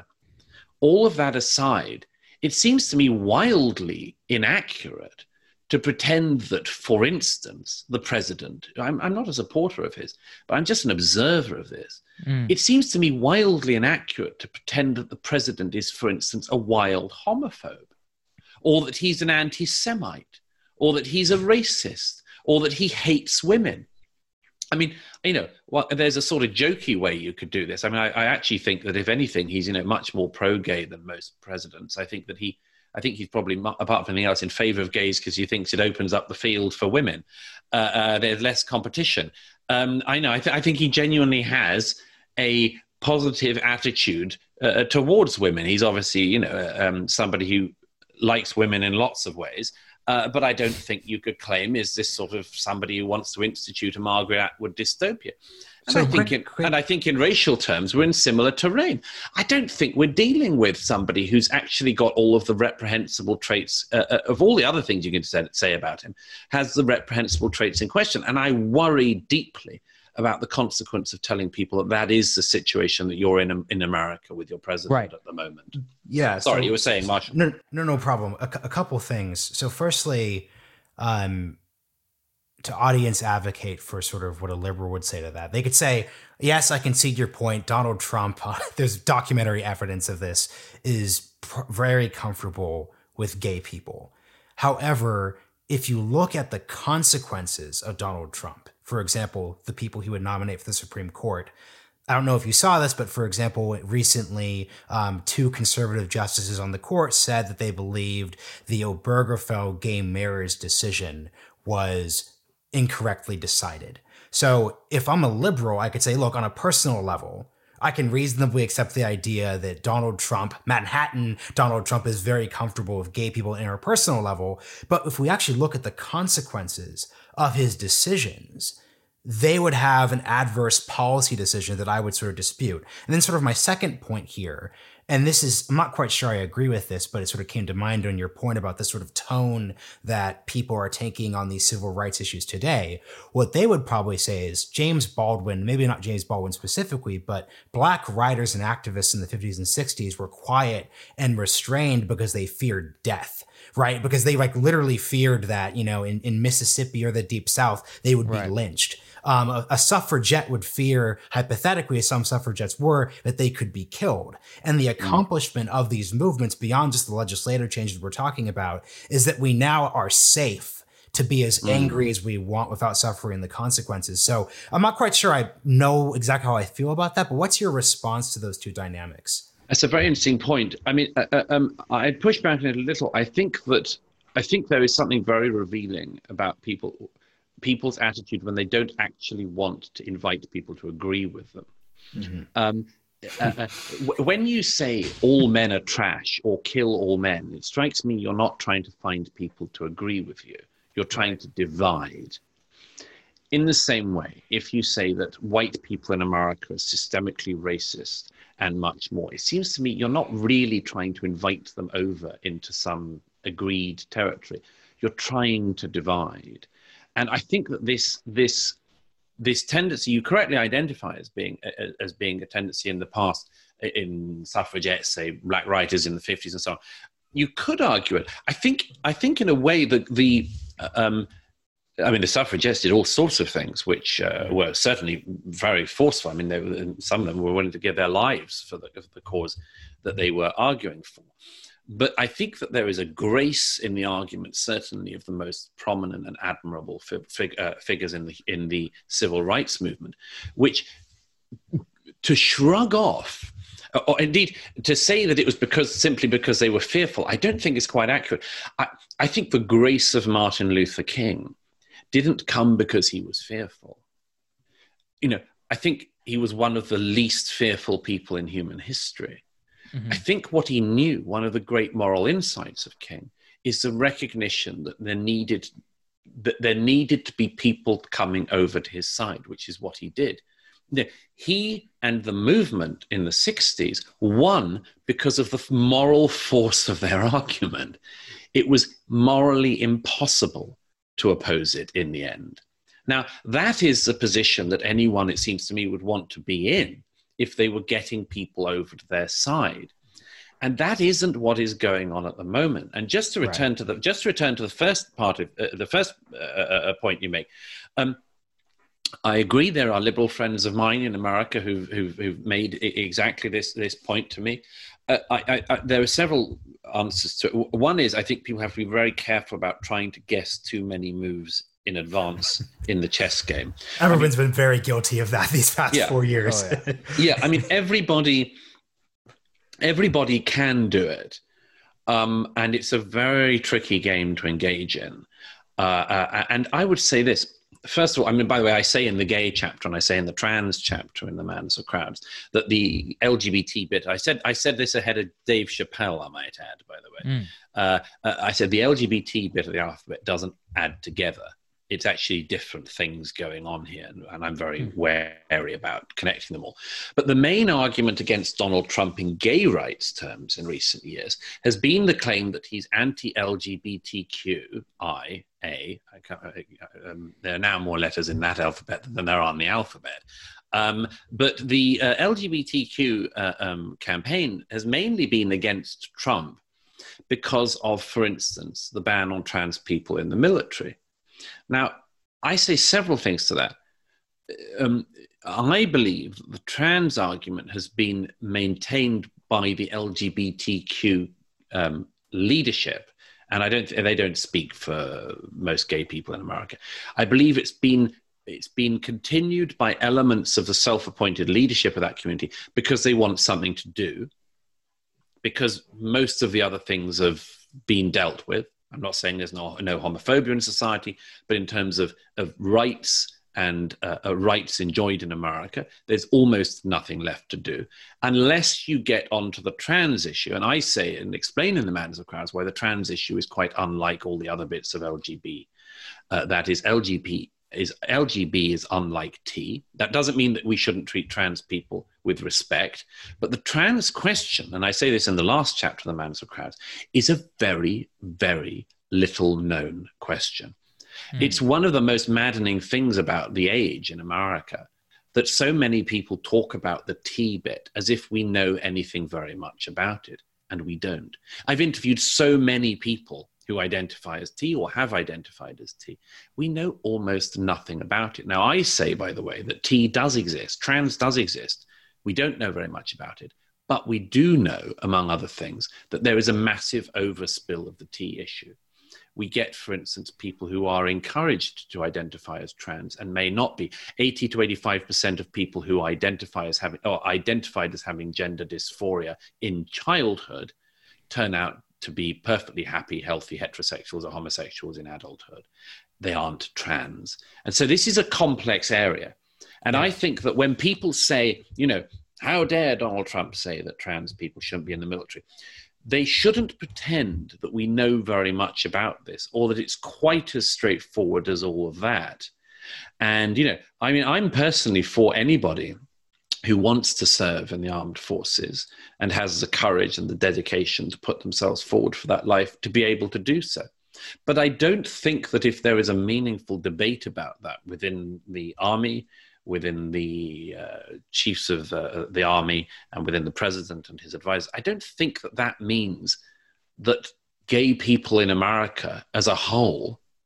all of that aside, it seems to me wildly inaccurate to pretend that, for instance, the president, I'm, I'm not a supporter of his, but I'm just an observer of this. Mm. It seems to me wildly inaccurate to pretend that the president is, for instance, a wild homophobe, or that he's an anti-Semite, or that he's a racist, or that he hates women. I mean, you know, well, there's a sort of jokey way you could do this. I mean, I, I actually think that if anything, he's, you know, much more pro-gay than most presidents. I think that he, I think he's probably, apart from anything else, in favor of gays because he thinks it opens up the field for women. Uh, uh, there's less competition. Um, I know, I, th- I think he genuinely has a positive attitude uh, towards women. He's obviously, you know, um, somebody who likes women in lots of ways. Uh, but I don't think you could claim is this sort of somebody who wants to institute a Margaret Atwood dystopia. And, so I think in, and I think in racial terms, we're in similar terrain. I don't think we're dealing with somebody who's actually got all of the reprehensible traits uh, of all the other things you can say, say about him, has the reprehensible traits in question. And I worry deeply about the consequence of telling people that that is the situation that you're in in America with your president right. at the moment. Yeah. Sorry, so, you were saying, Marshall. No, no, no problem. A, a couple things. So firstly, um, to audience advocate for sort of what a liberal would say to that. They could say, yes, I concede your point. Donald Trump, there's documentary evidence of this, is pr- very comfortable with gay people. However, if you look at the consequences of Donald Trump, for example, the people he would nominate for the Supreme Court, I don't know if you saw this, but for example, recently, um, two conservative justices on the court said that they believed the Obergefell gay marriage decision was incorrectly decided. So if I'm a liberal, I could say, look, on a personal level, I can reasonably accept the idea that Donald Trump, Manhattan Donald Trump, is very comfortable with gay people in our personal level. But if we actually look at the consequences of his decisions, they would have an adverse policy decision that I would sort of dispute. And then sort of my second point here, and this is, I'm not quite sure I agree with this, but it sort of came to mind on your point about the sort of tone that people are taking on these civil rights issues today. What they would probably say is James Baldwin, maybe not James Baldwin specifically, but black writers and activists in the fifties and sixties were quiet and restrained because they feared death. Right? Because they like literally feared that, you know, in, in Mississippi or the Deep South, they would be right. lynched. Um, a, a suffragette would fear, hypothetically, as some suffragettes were, that they could be killed. And the accomplishment mm. of these movements, beyond just the legislative changes we're talking about, is that we now are safe to be as mm. angry as we want without suffering the consequences. So I'm not quite sure I know exactly how I feel about that, but what's your response to those two dynamics? That's a very interesting point. I mean, uh, um, I'd push back on it a little. I think that I think there is something very revealing about people, people's attitude when they don't actually want to invite people to agree with them. Mm-hmm. Um, uh, uh, w- when you say all men are trash or kill all men, it strikes me you're not trying to find people to agree with you. You're trying to divide. In the same way, if you say that white people in America are systemically racist and much more, it seems to me you're not really trying to invite them over into some agreed territory. You're trying to divide. And I think that this this this tendency you correctly identify as being as being a tendency in the past in suffragettes, say black writers in the fifties and so on. You could argue it. I think I think in a way that the um, I mean, the suffragettes did all sorts of things, which uh, were certainly very forceful. I mean, they were, some of them were willing to give their lives for the, for the cause that they were arguing for. But I think that there is a grace in the argument, certainly of the most prominent and admirable fig- fig- uh, figures in the in the civil rights movement, which to shrug off, or indeed to say that it was because simply because they were fearful, I don't think is quite accurate. I, I think the grace of Martin Luther King didn't come because he was fearful. You know, I think he was one of the least fearful people in human history. Mm-hmm. I think what he knew, one of the great moral insights of King, is the recognition that there needed that there needed to be people coming over to his side, which is what he did. He and the movement in the sixties won because of the moral force of their argument. It was morally impossible to oppose it in the end. Now, that is the position that anyone, it seems to me, would want to be in if they were getting people over to their side. And that isn't what is going on at the moment. And just to return right. to the just to return to the first part of uh, the first uh, uh, point you make, um, I agree. There are liberal friends of mine in America who've who've, who've made exactly this this point to me. Uh, I, I, I, there are several answers to it. One is I think people have to be very careful about trying to guess too many moves in advance in the chess game. Everyone's I mean, been very guilty of that these past yeah. four years. Oh, yeah. yeah, I mean, everybody, everybody can do it. Um, and it's a very tricky game to engage in. Uh, uh, and I would say this. First of all, I mean, by the way, I say in the gay chapter and I say in the trans chapter in the Madness of Crowds that the L G B T bit, I said I said this ahead of Dave Chappelle, I might add, by the way. Mm. Uh, uh, I said the L G B T bit of the alphabet doesn't add together. It's actually different things going on here, and I'm very mm. wary about connecting them all. But the main argument against Donald Trump in gay rights terms in recent years has been the claim that he's anti-L G B T Q I A. I can't, um, there are now more letters in that alphabet than there are in the alphabet. Um, but the uh, L G B T Q uh, um, campaign has mainly been against Trump because of, for instance, the ban on trans people in the military. Now, I say several things to that. Um, I believe the trans argument has been maintained by the L G B T Q um, leadership, and I don't. They don't speak for most gay people in America. I believe it's been it's been continued by elements of the self-appointed leadership of that community because they want something to do. Because most of the other things have been dealt with. I'm not saying there's no, no homophobia in society, but in terms of, of rights and uh, uh, rights enjoyed in America, there's almost nothing left to do unless you get onto the trans issue. And I say and explain in the Madness of Crowds why the trans issue is quite unlike all the other bits of L G B. Uh, that is, L G B is L G B is unlike T. That doesn't mean that we shouldn't treat trans people with respect, but the trans question, and I say this in the last chapter of the Madness of Crowds, is a very, very little known question. Mm. It's one of the most maddening things about the age in America that so many people talk about the T bit as if we know anything very much about it, and we don't. I've interviewed so many people who identify as T or have identified as T. We know almost nothing about it. Now, I say, by the way, that T does exist, trans does exist. We don't know very much about it, but we do know, among other things, that there is a massive overspill of the T issue. We get, for instance, people who are encouraged to identify as trans and may not be. eighty to eighty-five percent of people who identify as having, or identified as having gender dysphoria in childhood turn out to be perfectly happy, healthy heterosexuals or homosexuals in adulthood. They aren't trans. And so this is a complex area. And yeah. I think that when people say, you know, how dare Donald Trump say that trans people shouldn't be in the military? They shouldn't pretend that we know very much about this or that it's quite as straightforward as all of that. And, you know, I mean, I'm personally for anybody who wants to serve in the armed forces and has the courage and the dedication to put themselves forward for that life to be able to do so. But I don't think that if there is a meaningful debate about that within the army, within the uh, chiefs of uh, the army and within the president and his advisors, I don't think that that means that gay people in America as a whole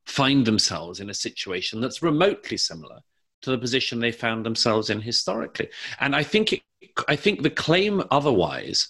find themselves in a situation that's remotely similar to the position they found themselves in historically. And I think it, I think the claim otherwise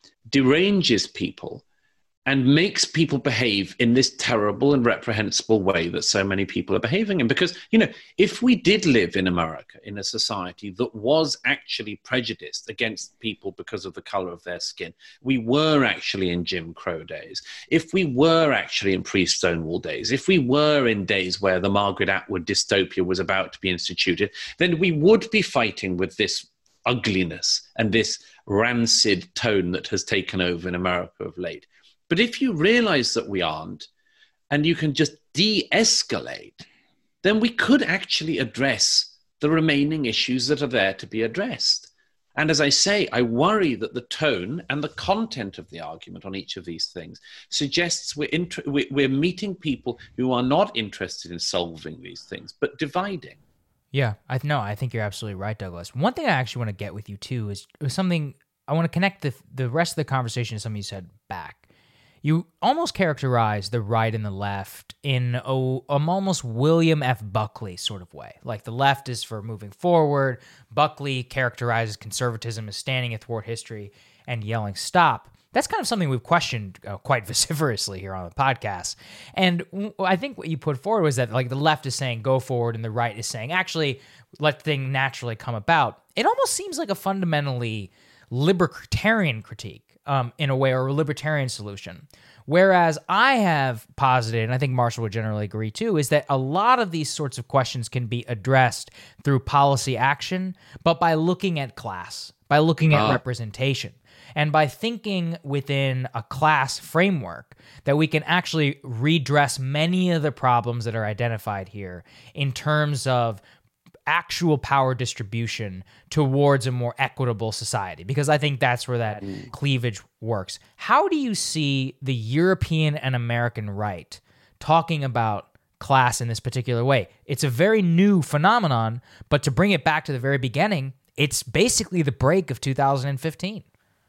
deranges people and makes people behave in this terrible and reprehensible way that so many people are behaving in. Because, you know, if we did live in America, in a society that was actually prejudiced against people because of the color of their skin, we were actually in Jim Crow days, if we were actually in pre-Stonewall days, if we were in days where the Margaret Atwood dystopia was about to be instituted, then we would be fighting with this ugliness and this rancid tone that has taken over in America of late. But if you realize that we aren't, and you can just de-escalate, then we could actually address the remaining issues that are there to be addressed. And as I say, I worry that the tone and the content of the argument on each of these things suggests we're, int- we're meeting people who are not interested in solving these things, but dividing. Yeah, I no, I think you're absolutely right, Douglas. One thing I actually want to get with you too is, is something I want to connect the the rest of the conversation to something you said back. You almost characterize the right and the left in a, an almost William F. Buckley sort of way. Like the left is for moving forward. Buckley characterizes conservatism as standing athwart history and yelling stop. That's kind of something we've questioned uh, quite vociferously here on the podcast. And w- I think what you put forward was that like the left is saying go forward and the right is saying actually let things naturally come about. It almost seems like a fundamentally libertarian critique. Um, in a way, or a libertarian solution. Whereas I have posited, and I think Marshall would generally agree too, is that a lot of these sorts of questions can be addressed through policy action, but by looking at class, by looking at uh. representation, and by thinking within a class framework that we can actually redress many of the problems that are identified here in terms of actual power distribution towards a more equitable society, because I think that's where that cleavage works. How do you see the European and American right talking about class in this particular way? It's a very new phenomenon, but to bring it back to the very beginning, it's basically the break of two thousand fifteen.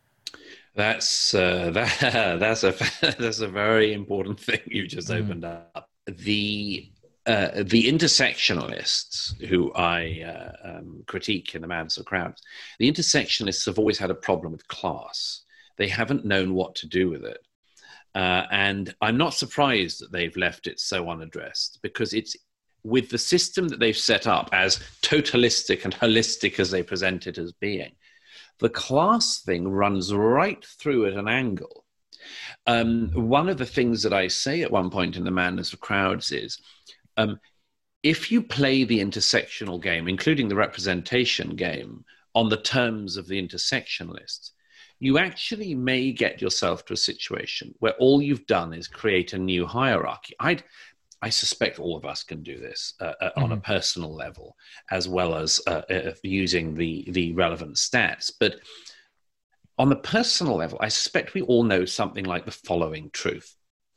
That's uh, that, that's a that's a very important thing you just mm. opened up. The Uh, the intersectionalists who I uh, um, critique in The Madness of Crowds, the intersectionalists have always had a problem with class. They haven't known what to do with it. Uh, and I'm not surprised that they've left it so unaddressed, because it's with the system that they've set up, as totalistic and holistic as they present it as being, the class thing runs right through at an angle. Um, one of the things that I say at one point in The Madness of Crowds is, Um, if you play the intersectional game, including the representation game, on the terms of the intersectionalists, you actually may get yourself to a situation where all you've done is create a new hierarchy. I'd, I suspect all of us can do this uh, uh, mm-hmm. on a personal level, as well as uh, uh, using the, the relevant stats. But on the personal level, I suspect we all know something like the following truth.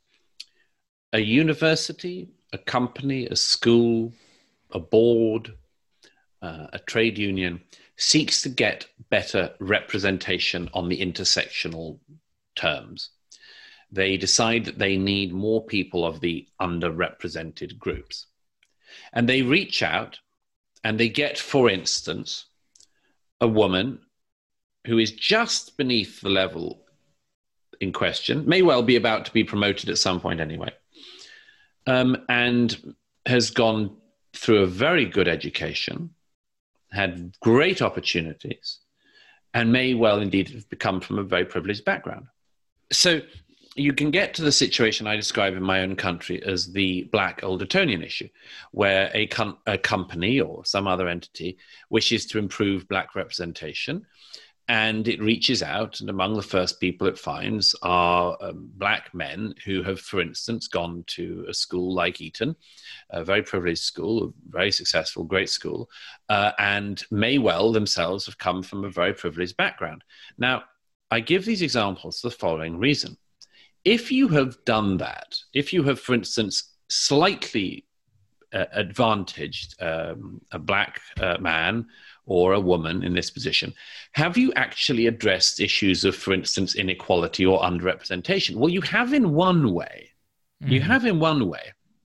A university, a company, a school, a board, uh, a trade union seeks to get better representation on the intersectional terms. They decide that they need more people of the underrepresented groups. And they reach out and they get, for instance, a woman who is just beneath the level in question, may well be about to be promoted at some point anyway, um, and has gone through a very good education, had great opportunities, and may well indeed have become from a very privileged background. So you can get to the situation I describe in my own country as the Black Old Etonian issue, where a, com- a company or some other entity wishes to improve Black representation, and it reaches out, and among the first people it finds are um, Black men who have, for instance, gone to a school like Eton, a very privileged school, a very successful, great school, uh, and may well themselves have come from a very privileged background. Now, I give these examples for the following reason. If you have done that, if you have, for instance, slightly uh, advantaged um, a Black uh, man or a woman in this position, have you actually addressed issues of, for instance, inequality or underrepresentation? Well, you have in one way. Mm-hmm. You have in one way.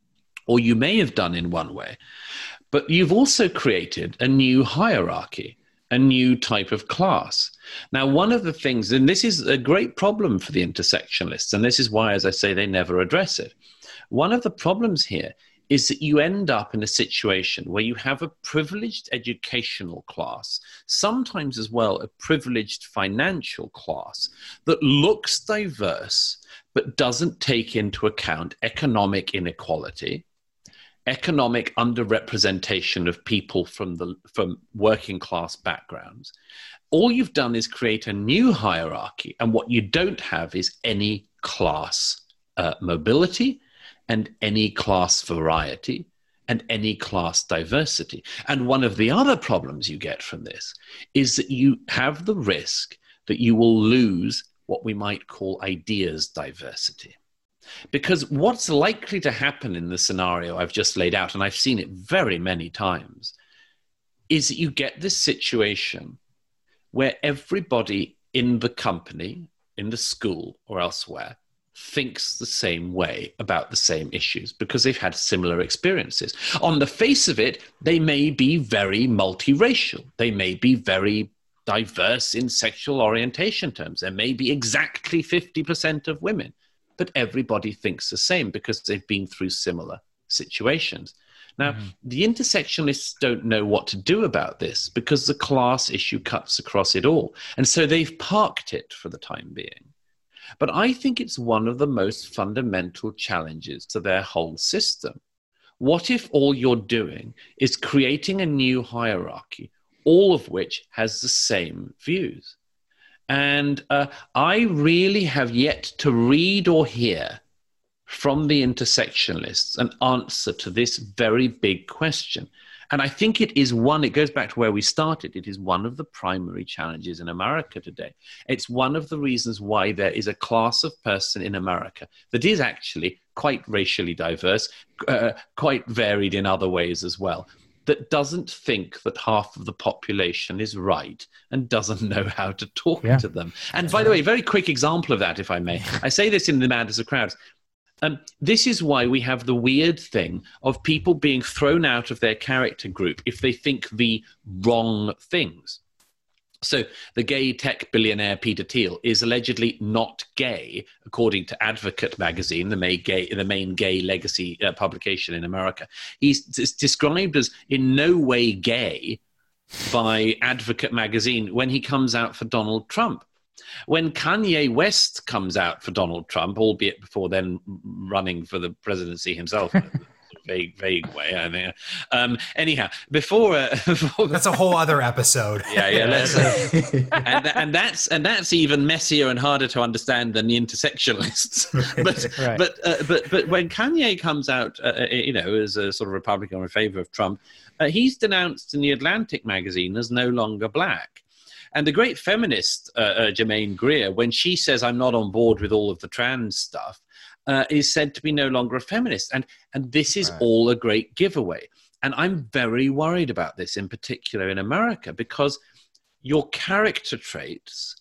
or you may have done in one way, but you've also created a new hierarchy, a new type of class. Now, one of the things, and this is a great problem for the intersectionalists, and this is why, as I say, they never address it. One of the problems here is that you end up in a situation where you have a privileged educational class, sometimes as well a privileged financial class, that looks diverse but doesn't take into account economic inequality, economic underrepresentation of people from the from working class backgrounds. All you've done is create a new hierarchy, and what you don't have is any class uh, mobility and any class variety and any class diversity. And one of the other problems you get from this is that you have the risk that you will lose what we might call ideas diversity. Because what's likely to happen in the scenario I've just laid out, and I've seen it very many times, is that you get this situation where everybody in the company, in the school or elsewhere, thinks the same way about the same issues because they've had similar experiences. On the face of it, they may be very multiracial. They may be very diverse in sexual orientation terms. There may be exactly fifty percent of women. But everybody thinks the same because they've been through similar situations. Now, mm-hmm. the intersectionalists don't know what to do about this because the class issue cuts across it all. And so they've parked it for the time being. But I think it's one of the most fundamental challenges to their whole system. What if all you're doing is creating a new hierarchy, all of which has the same views? And uh, I really have yet to read or hear from the intersectionalists an answer to this very big question. And I think it is one, it goes back to where we started, it is one of the primary challenges in America today. It's one of the reasons why there is a class of person in America that is actually quite racially diverse, uh, quite varied in other ways as well, that doesn't think that half of the population is right and doesn't know how to talk yeah. to them. And That's by right. the way, a very quick example of that, if I may. I say this in The Madness of Crowds. Um, this is why we have the weird thing of people being thrown out of their character group if they think the wrong things. So the gay tech billionaire Peter Thiel is allegedly not gay, according to Advocate magazine, the main gay, the main gay legacy uh, publication in America. He's described as in no way gay by Advocate magazine when he comes out for Donald Trump. When Kanye West comes out for Donald Trump, albeit before then running for the presidency himself, vague, vague way. I mean, um, anyhow, before, uh, before that's a whole other episode. Yeah, yeah. Let's, uh, and, and that's and that's even messier and harder to understand than the intersectionalists. But right. but uh, but but when Kanye comes out, uh, you know, as a sort of Republican in favor of Trump, uh, he's denounced in the Atlantic magazine as no longer black. And the great feminist, uh, uh, Germaine Greer, when she says, I'm not on board with all of the trans stuff, uh, is said to be no longer a feminist. And, and this is right. all a great giveaway. And I'm very worried about this, in particular in America, because your character traits,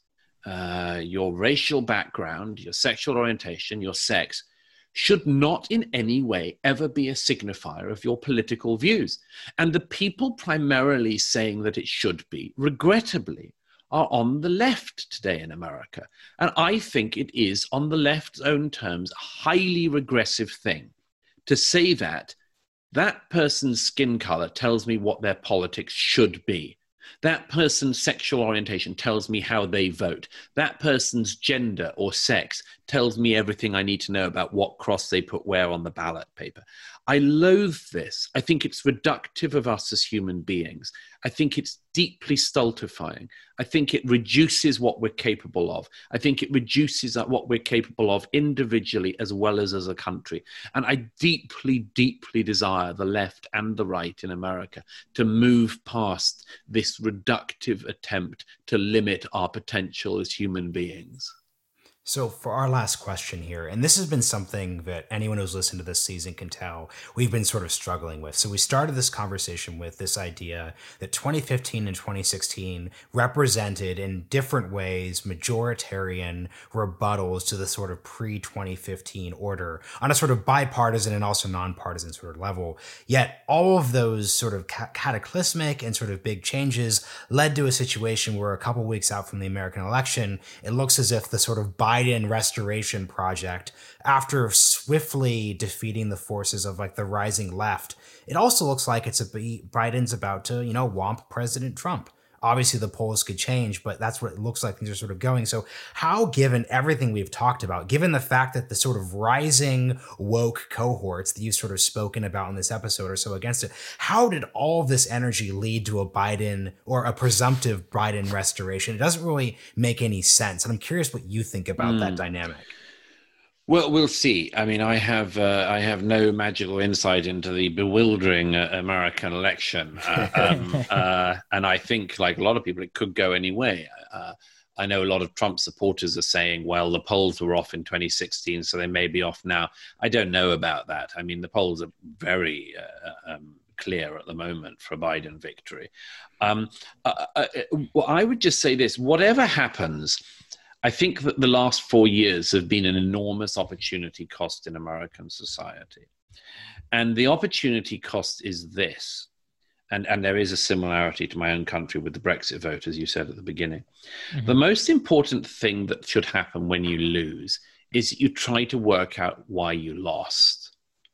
uh, your racial background, your sexual orientation, your sex, should not in any way ever be a signifier of your political views. And the people primarily saying that it should be, regrettably, are on the left today in America. And I think it is, on the left's own terms, a highly regressive thing to say that that person's skin color tells me what their politics should be. That person's sexual orientation tells me how they vote. That person's gender or sex tells me everything I need to know about what cross they put where on the ballot paper. I loathe this. I think it's reductive of us as human beings. I think it's deeply stultifying. I think it reduces what we're capable of. I think it reduces what we're capable of individually as well as as a country. And I deeply, deeply desire the left and the right in America to move past this reductive attempt to limit our potential as human beings. So, for our last question here, and this has been something that anyone who's listened to this season can tell we've been sort of struggling with. So, we started this conversation with this idea that twenty fifteen and twenty sixteen represented in different ways majoritarian rebuttals to the sort of pre twenty fifteen order on a sort of bipartisan and also nonpartisan sort of level. Yet, all of those sort of ca- cataclysmic and sort of big changes led to a situation where a couple weeks out from the American election, it looks as if the sort of Biden restoration project, after swiftly defeating the forces of like the rising left, it also looks like it's a Biden's about to, you know, womp President Trump. Obviously, the polls could change, but that's what it looks like things are sort of going. So how, given everything we've talked about, given the fact that the sort of rising woke cohorts that you've sort of spoken about in this episode are so against it, how did all of this energy lead to a Biden or a presumptive Biden restoration? It doesn't really make any sense. And I'm curious what you think about mm. that dynamic. Well, we'll see. I mean, I have uh, I have no magical insight into the bewildering uh, American election, uh, um, uh, and I think, like a lot of people, it could go any way. Uh, I know a lot of Trump supporters are saying, "Well, the polls were off in twenty sixteen, so they may be off now." I don't know about that. I mean, the polls are very uh, um, clear at the moment for a Biden victory. Um, uh, uh, well, I would just say this: whatever happens, I think that the last four years have been an enormous opportunity cost in American society. And the opportunity cost is this, and, and there is a similarity to my own country with the Brexit vote, as you said at the beginning. Mm-hmm. The most important thing that should happen when you lose is you try to work out why you lost.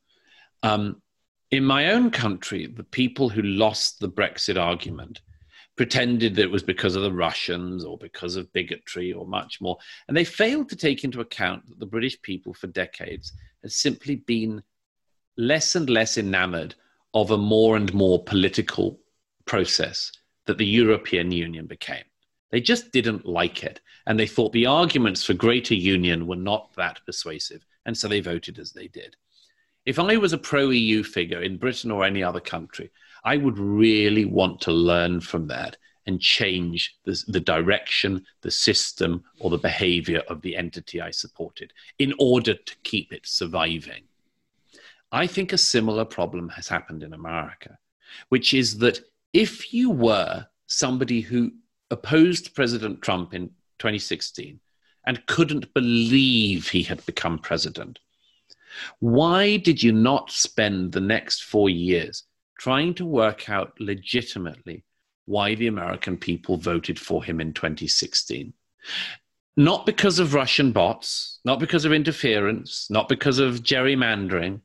Um, in my own country, the people who lost the Brexit argument pretended that it was because of the Russians or because of bigotry or much more. And they failed to take into account that the British people for decades had simply been less and less enamored of a more and more political process that the European Union became. They just didn't like it. And they thought the arguments for greater union were not that persuasive. And so they voted as they did. If I was a pro-E U figure in Britain or any other country, I would really want to learn from that and change the, the direction, the system, or the behavior of the entity I supported in order to keep it surviving. I think a similar problem has happened in America, which is that if you were somebody who opposed President Trump in twenty sixteen and couldn't believe he had become president, why did you not spend the next four years trying to work out legitimately why the American people voted for him in twenty sixteen? Not because of Russian bots, not because of interference, not because of gerrymandering,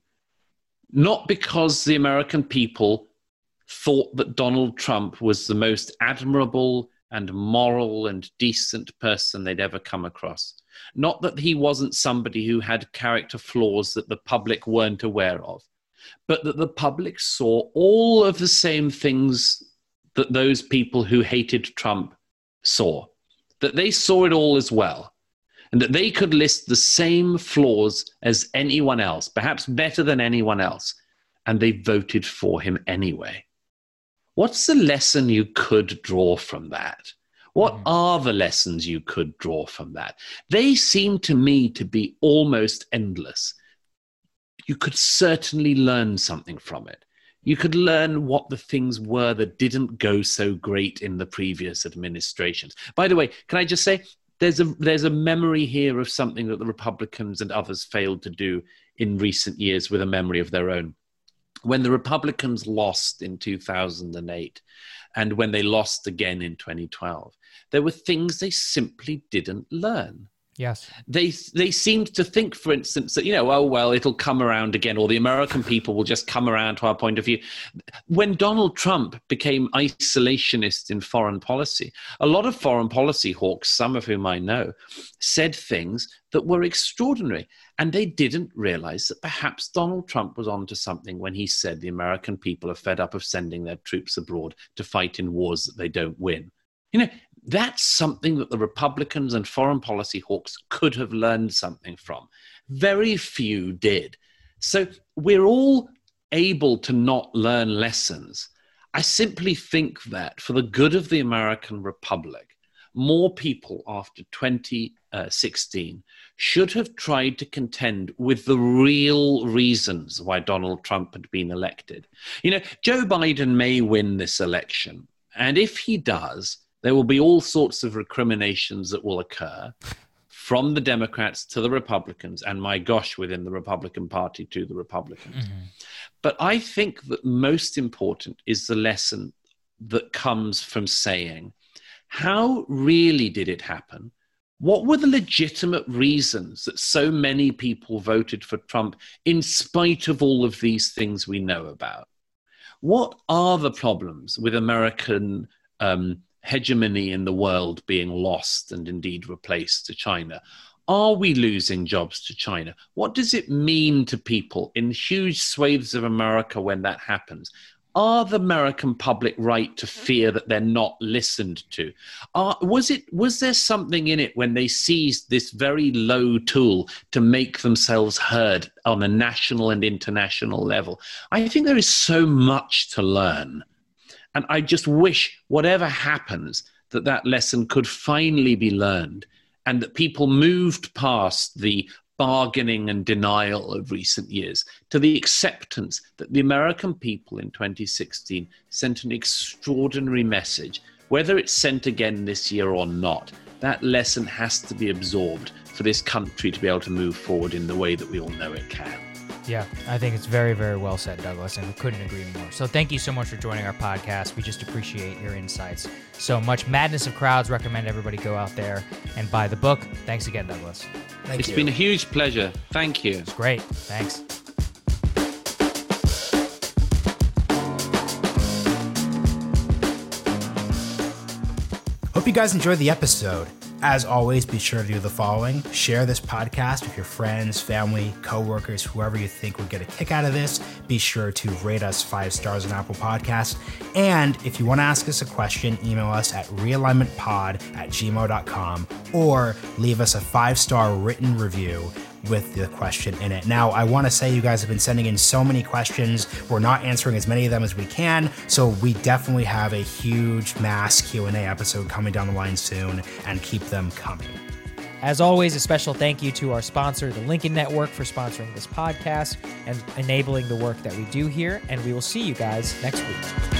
not because the American people thought that Donald Trump was the most admirable and moral and decent person they'd ever come across. Not that he wasn't somebody who had character flaws that the public weren't aware of, but that the public saw all of the same things that those people who hated Trump saw, that they saw it all as well, and that they could list the same flaws as anyone else, perhaps better than anyone else, and they voted for him anyway. What's the lesson you could draw from that? What mm. are the lessons you could draw from that? They seem to me to be almost endless. You could certainly learn something from it. You could learn what the things were that didn't go so great in the previous administrations. By the way, can I just say, there's a, there's a memory here of something that the Republicans and others failed to do in recent years with a memory of their own. When the Republicans lost in two thousand eight, and when they lost again in twenty twelve, there were things they simply didn't learn. Yes. They they seemed to think, for instance, that, you know, oh, well, it'll come around again, or the American people will just come around to our point of view. When Donald Trump became isolationist in foreign policy, a lot of foreign policy hawks, some of whom I know, said things that were extraordinary. And they didn't realize that perhaps Donald Trump was onto something when he said the American people are fed up of sending their troops abroad to fight in wars that they don't win. You know, that's something that the Republicans and foreign policy hawks could have learned something from. Very few did. So we're all able to not learn lessons. I simply think that for the good of the American Republic, more people after twenty sixteen should have tried to contend with the real reasons why Donald Trump had been elected. You know, Joe Biden may win this election, and if he does, there will be all sorts of recriminations that will occur from the Democrats to the Republicans, and my gosh, within the Republican Party to the Republicans. Mm-hmm. But I think that most important is the lesson that comes from saying, how really did it happen? What were the legitimate reasons that so many people voted for Trump in spite of all of these things we know about? What are the problems with American um, hegemony in the world being lost and indeed replaced to China? Are we losing jobs to China? What does it mean to people in huge swathes of America when that happens? Are the American public right to fear that they're not listened to? Are, was it, was there something in it when they seized this very low tool to make themselves heard on a national and international level? I think there is so much to learn. And I just wish, whatever happens, that that lesson could finally be learned and that people moved past the bargaining and denial of recent years to the acceptance that the American people in twenty sixteen sent an extraordinary message. Whether it's sent again this year or not, that lesson has to be absorbed for this country to be able to move forward in the way that we all know it can. Yeah, I think it's very, very well said, Douglas, and we couldn't agree more. So thank you so much for joining our podcast. We just appreciate your insights so much. Madness of Crowds, recommend everybody go out there and buy the book. Thanks again, Douglas. Thank it's you. been a huge pleasure. Thank you. It's great. Thanks. Hope you guys enjoyed the episode. As always, be sure to do the following. Share this podcast with your friends, family, coworkers, whoever you think would get a kick out of this. Be sure to rate us five stars on Apple Podcasts. And if you want to ask us a question, email us at realignmentpod at gmail dot com or leave us a five-star written review with the question in it. Now, I want to say you guys have been sending in so many questions. We're not answering as many of them as we can, so we definitely have a huge mass Q and A episode coming down the line soon, and keep them coming. As always, a special thank you to our sponsor, the Lincoln Network, for sponsoring this podcast and enabling the work that we do here, and we will see you guys next week.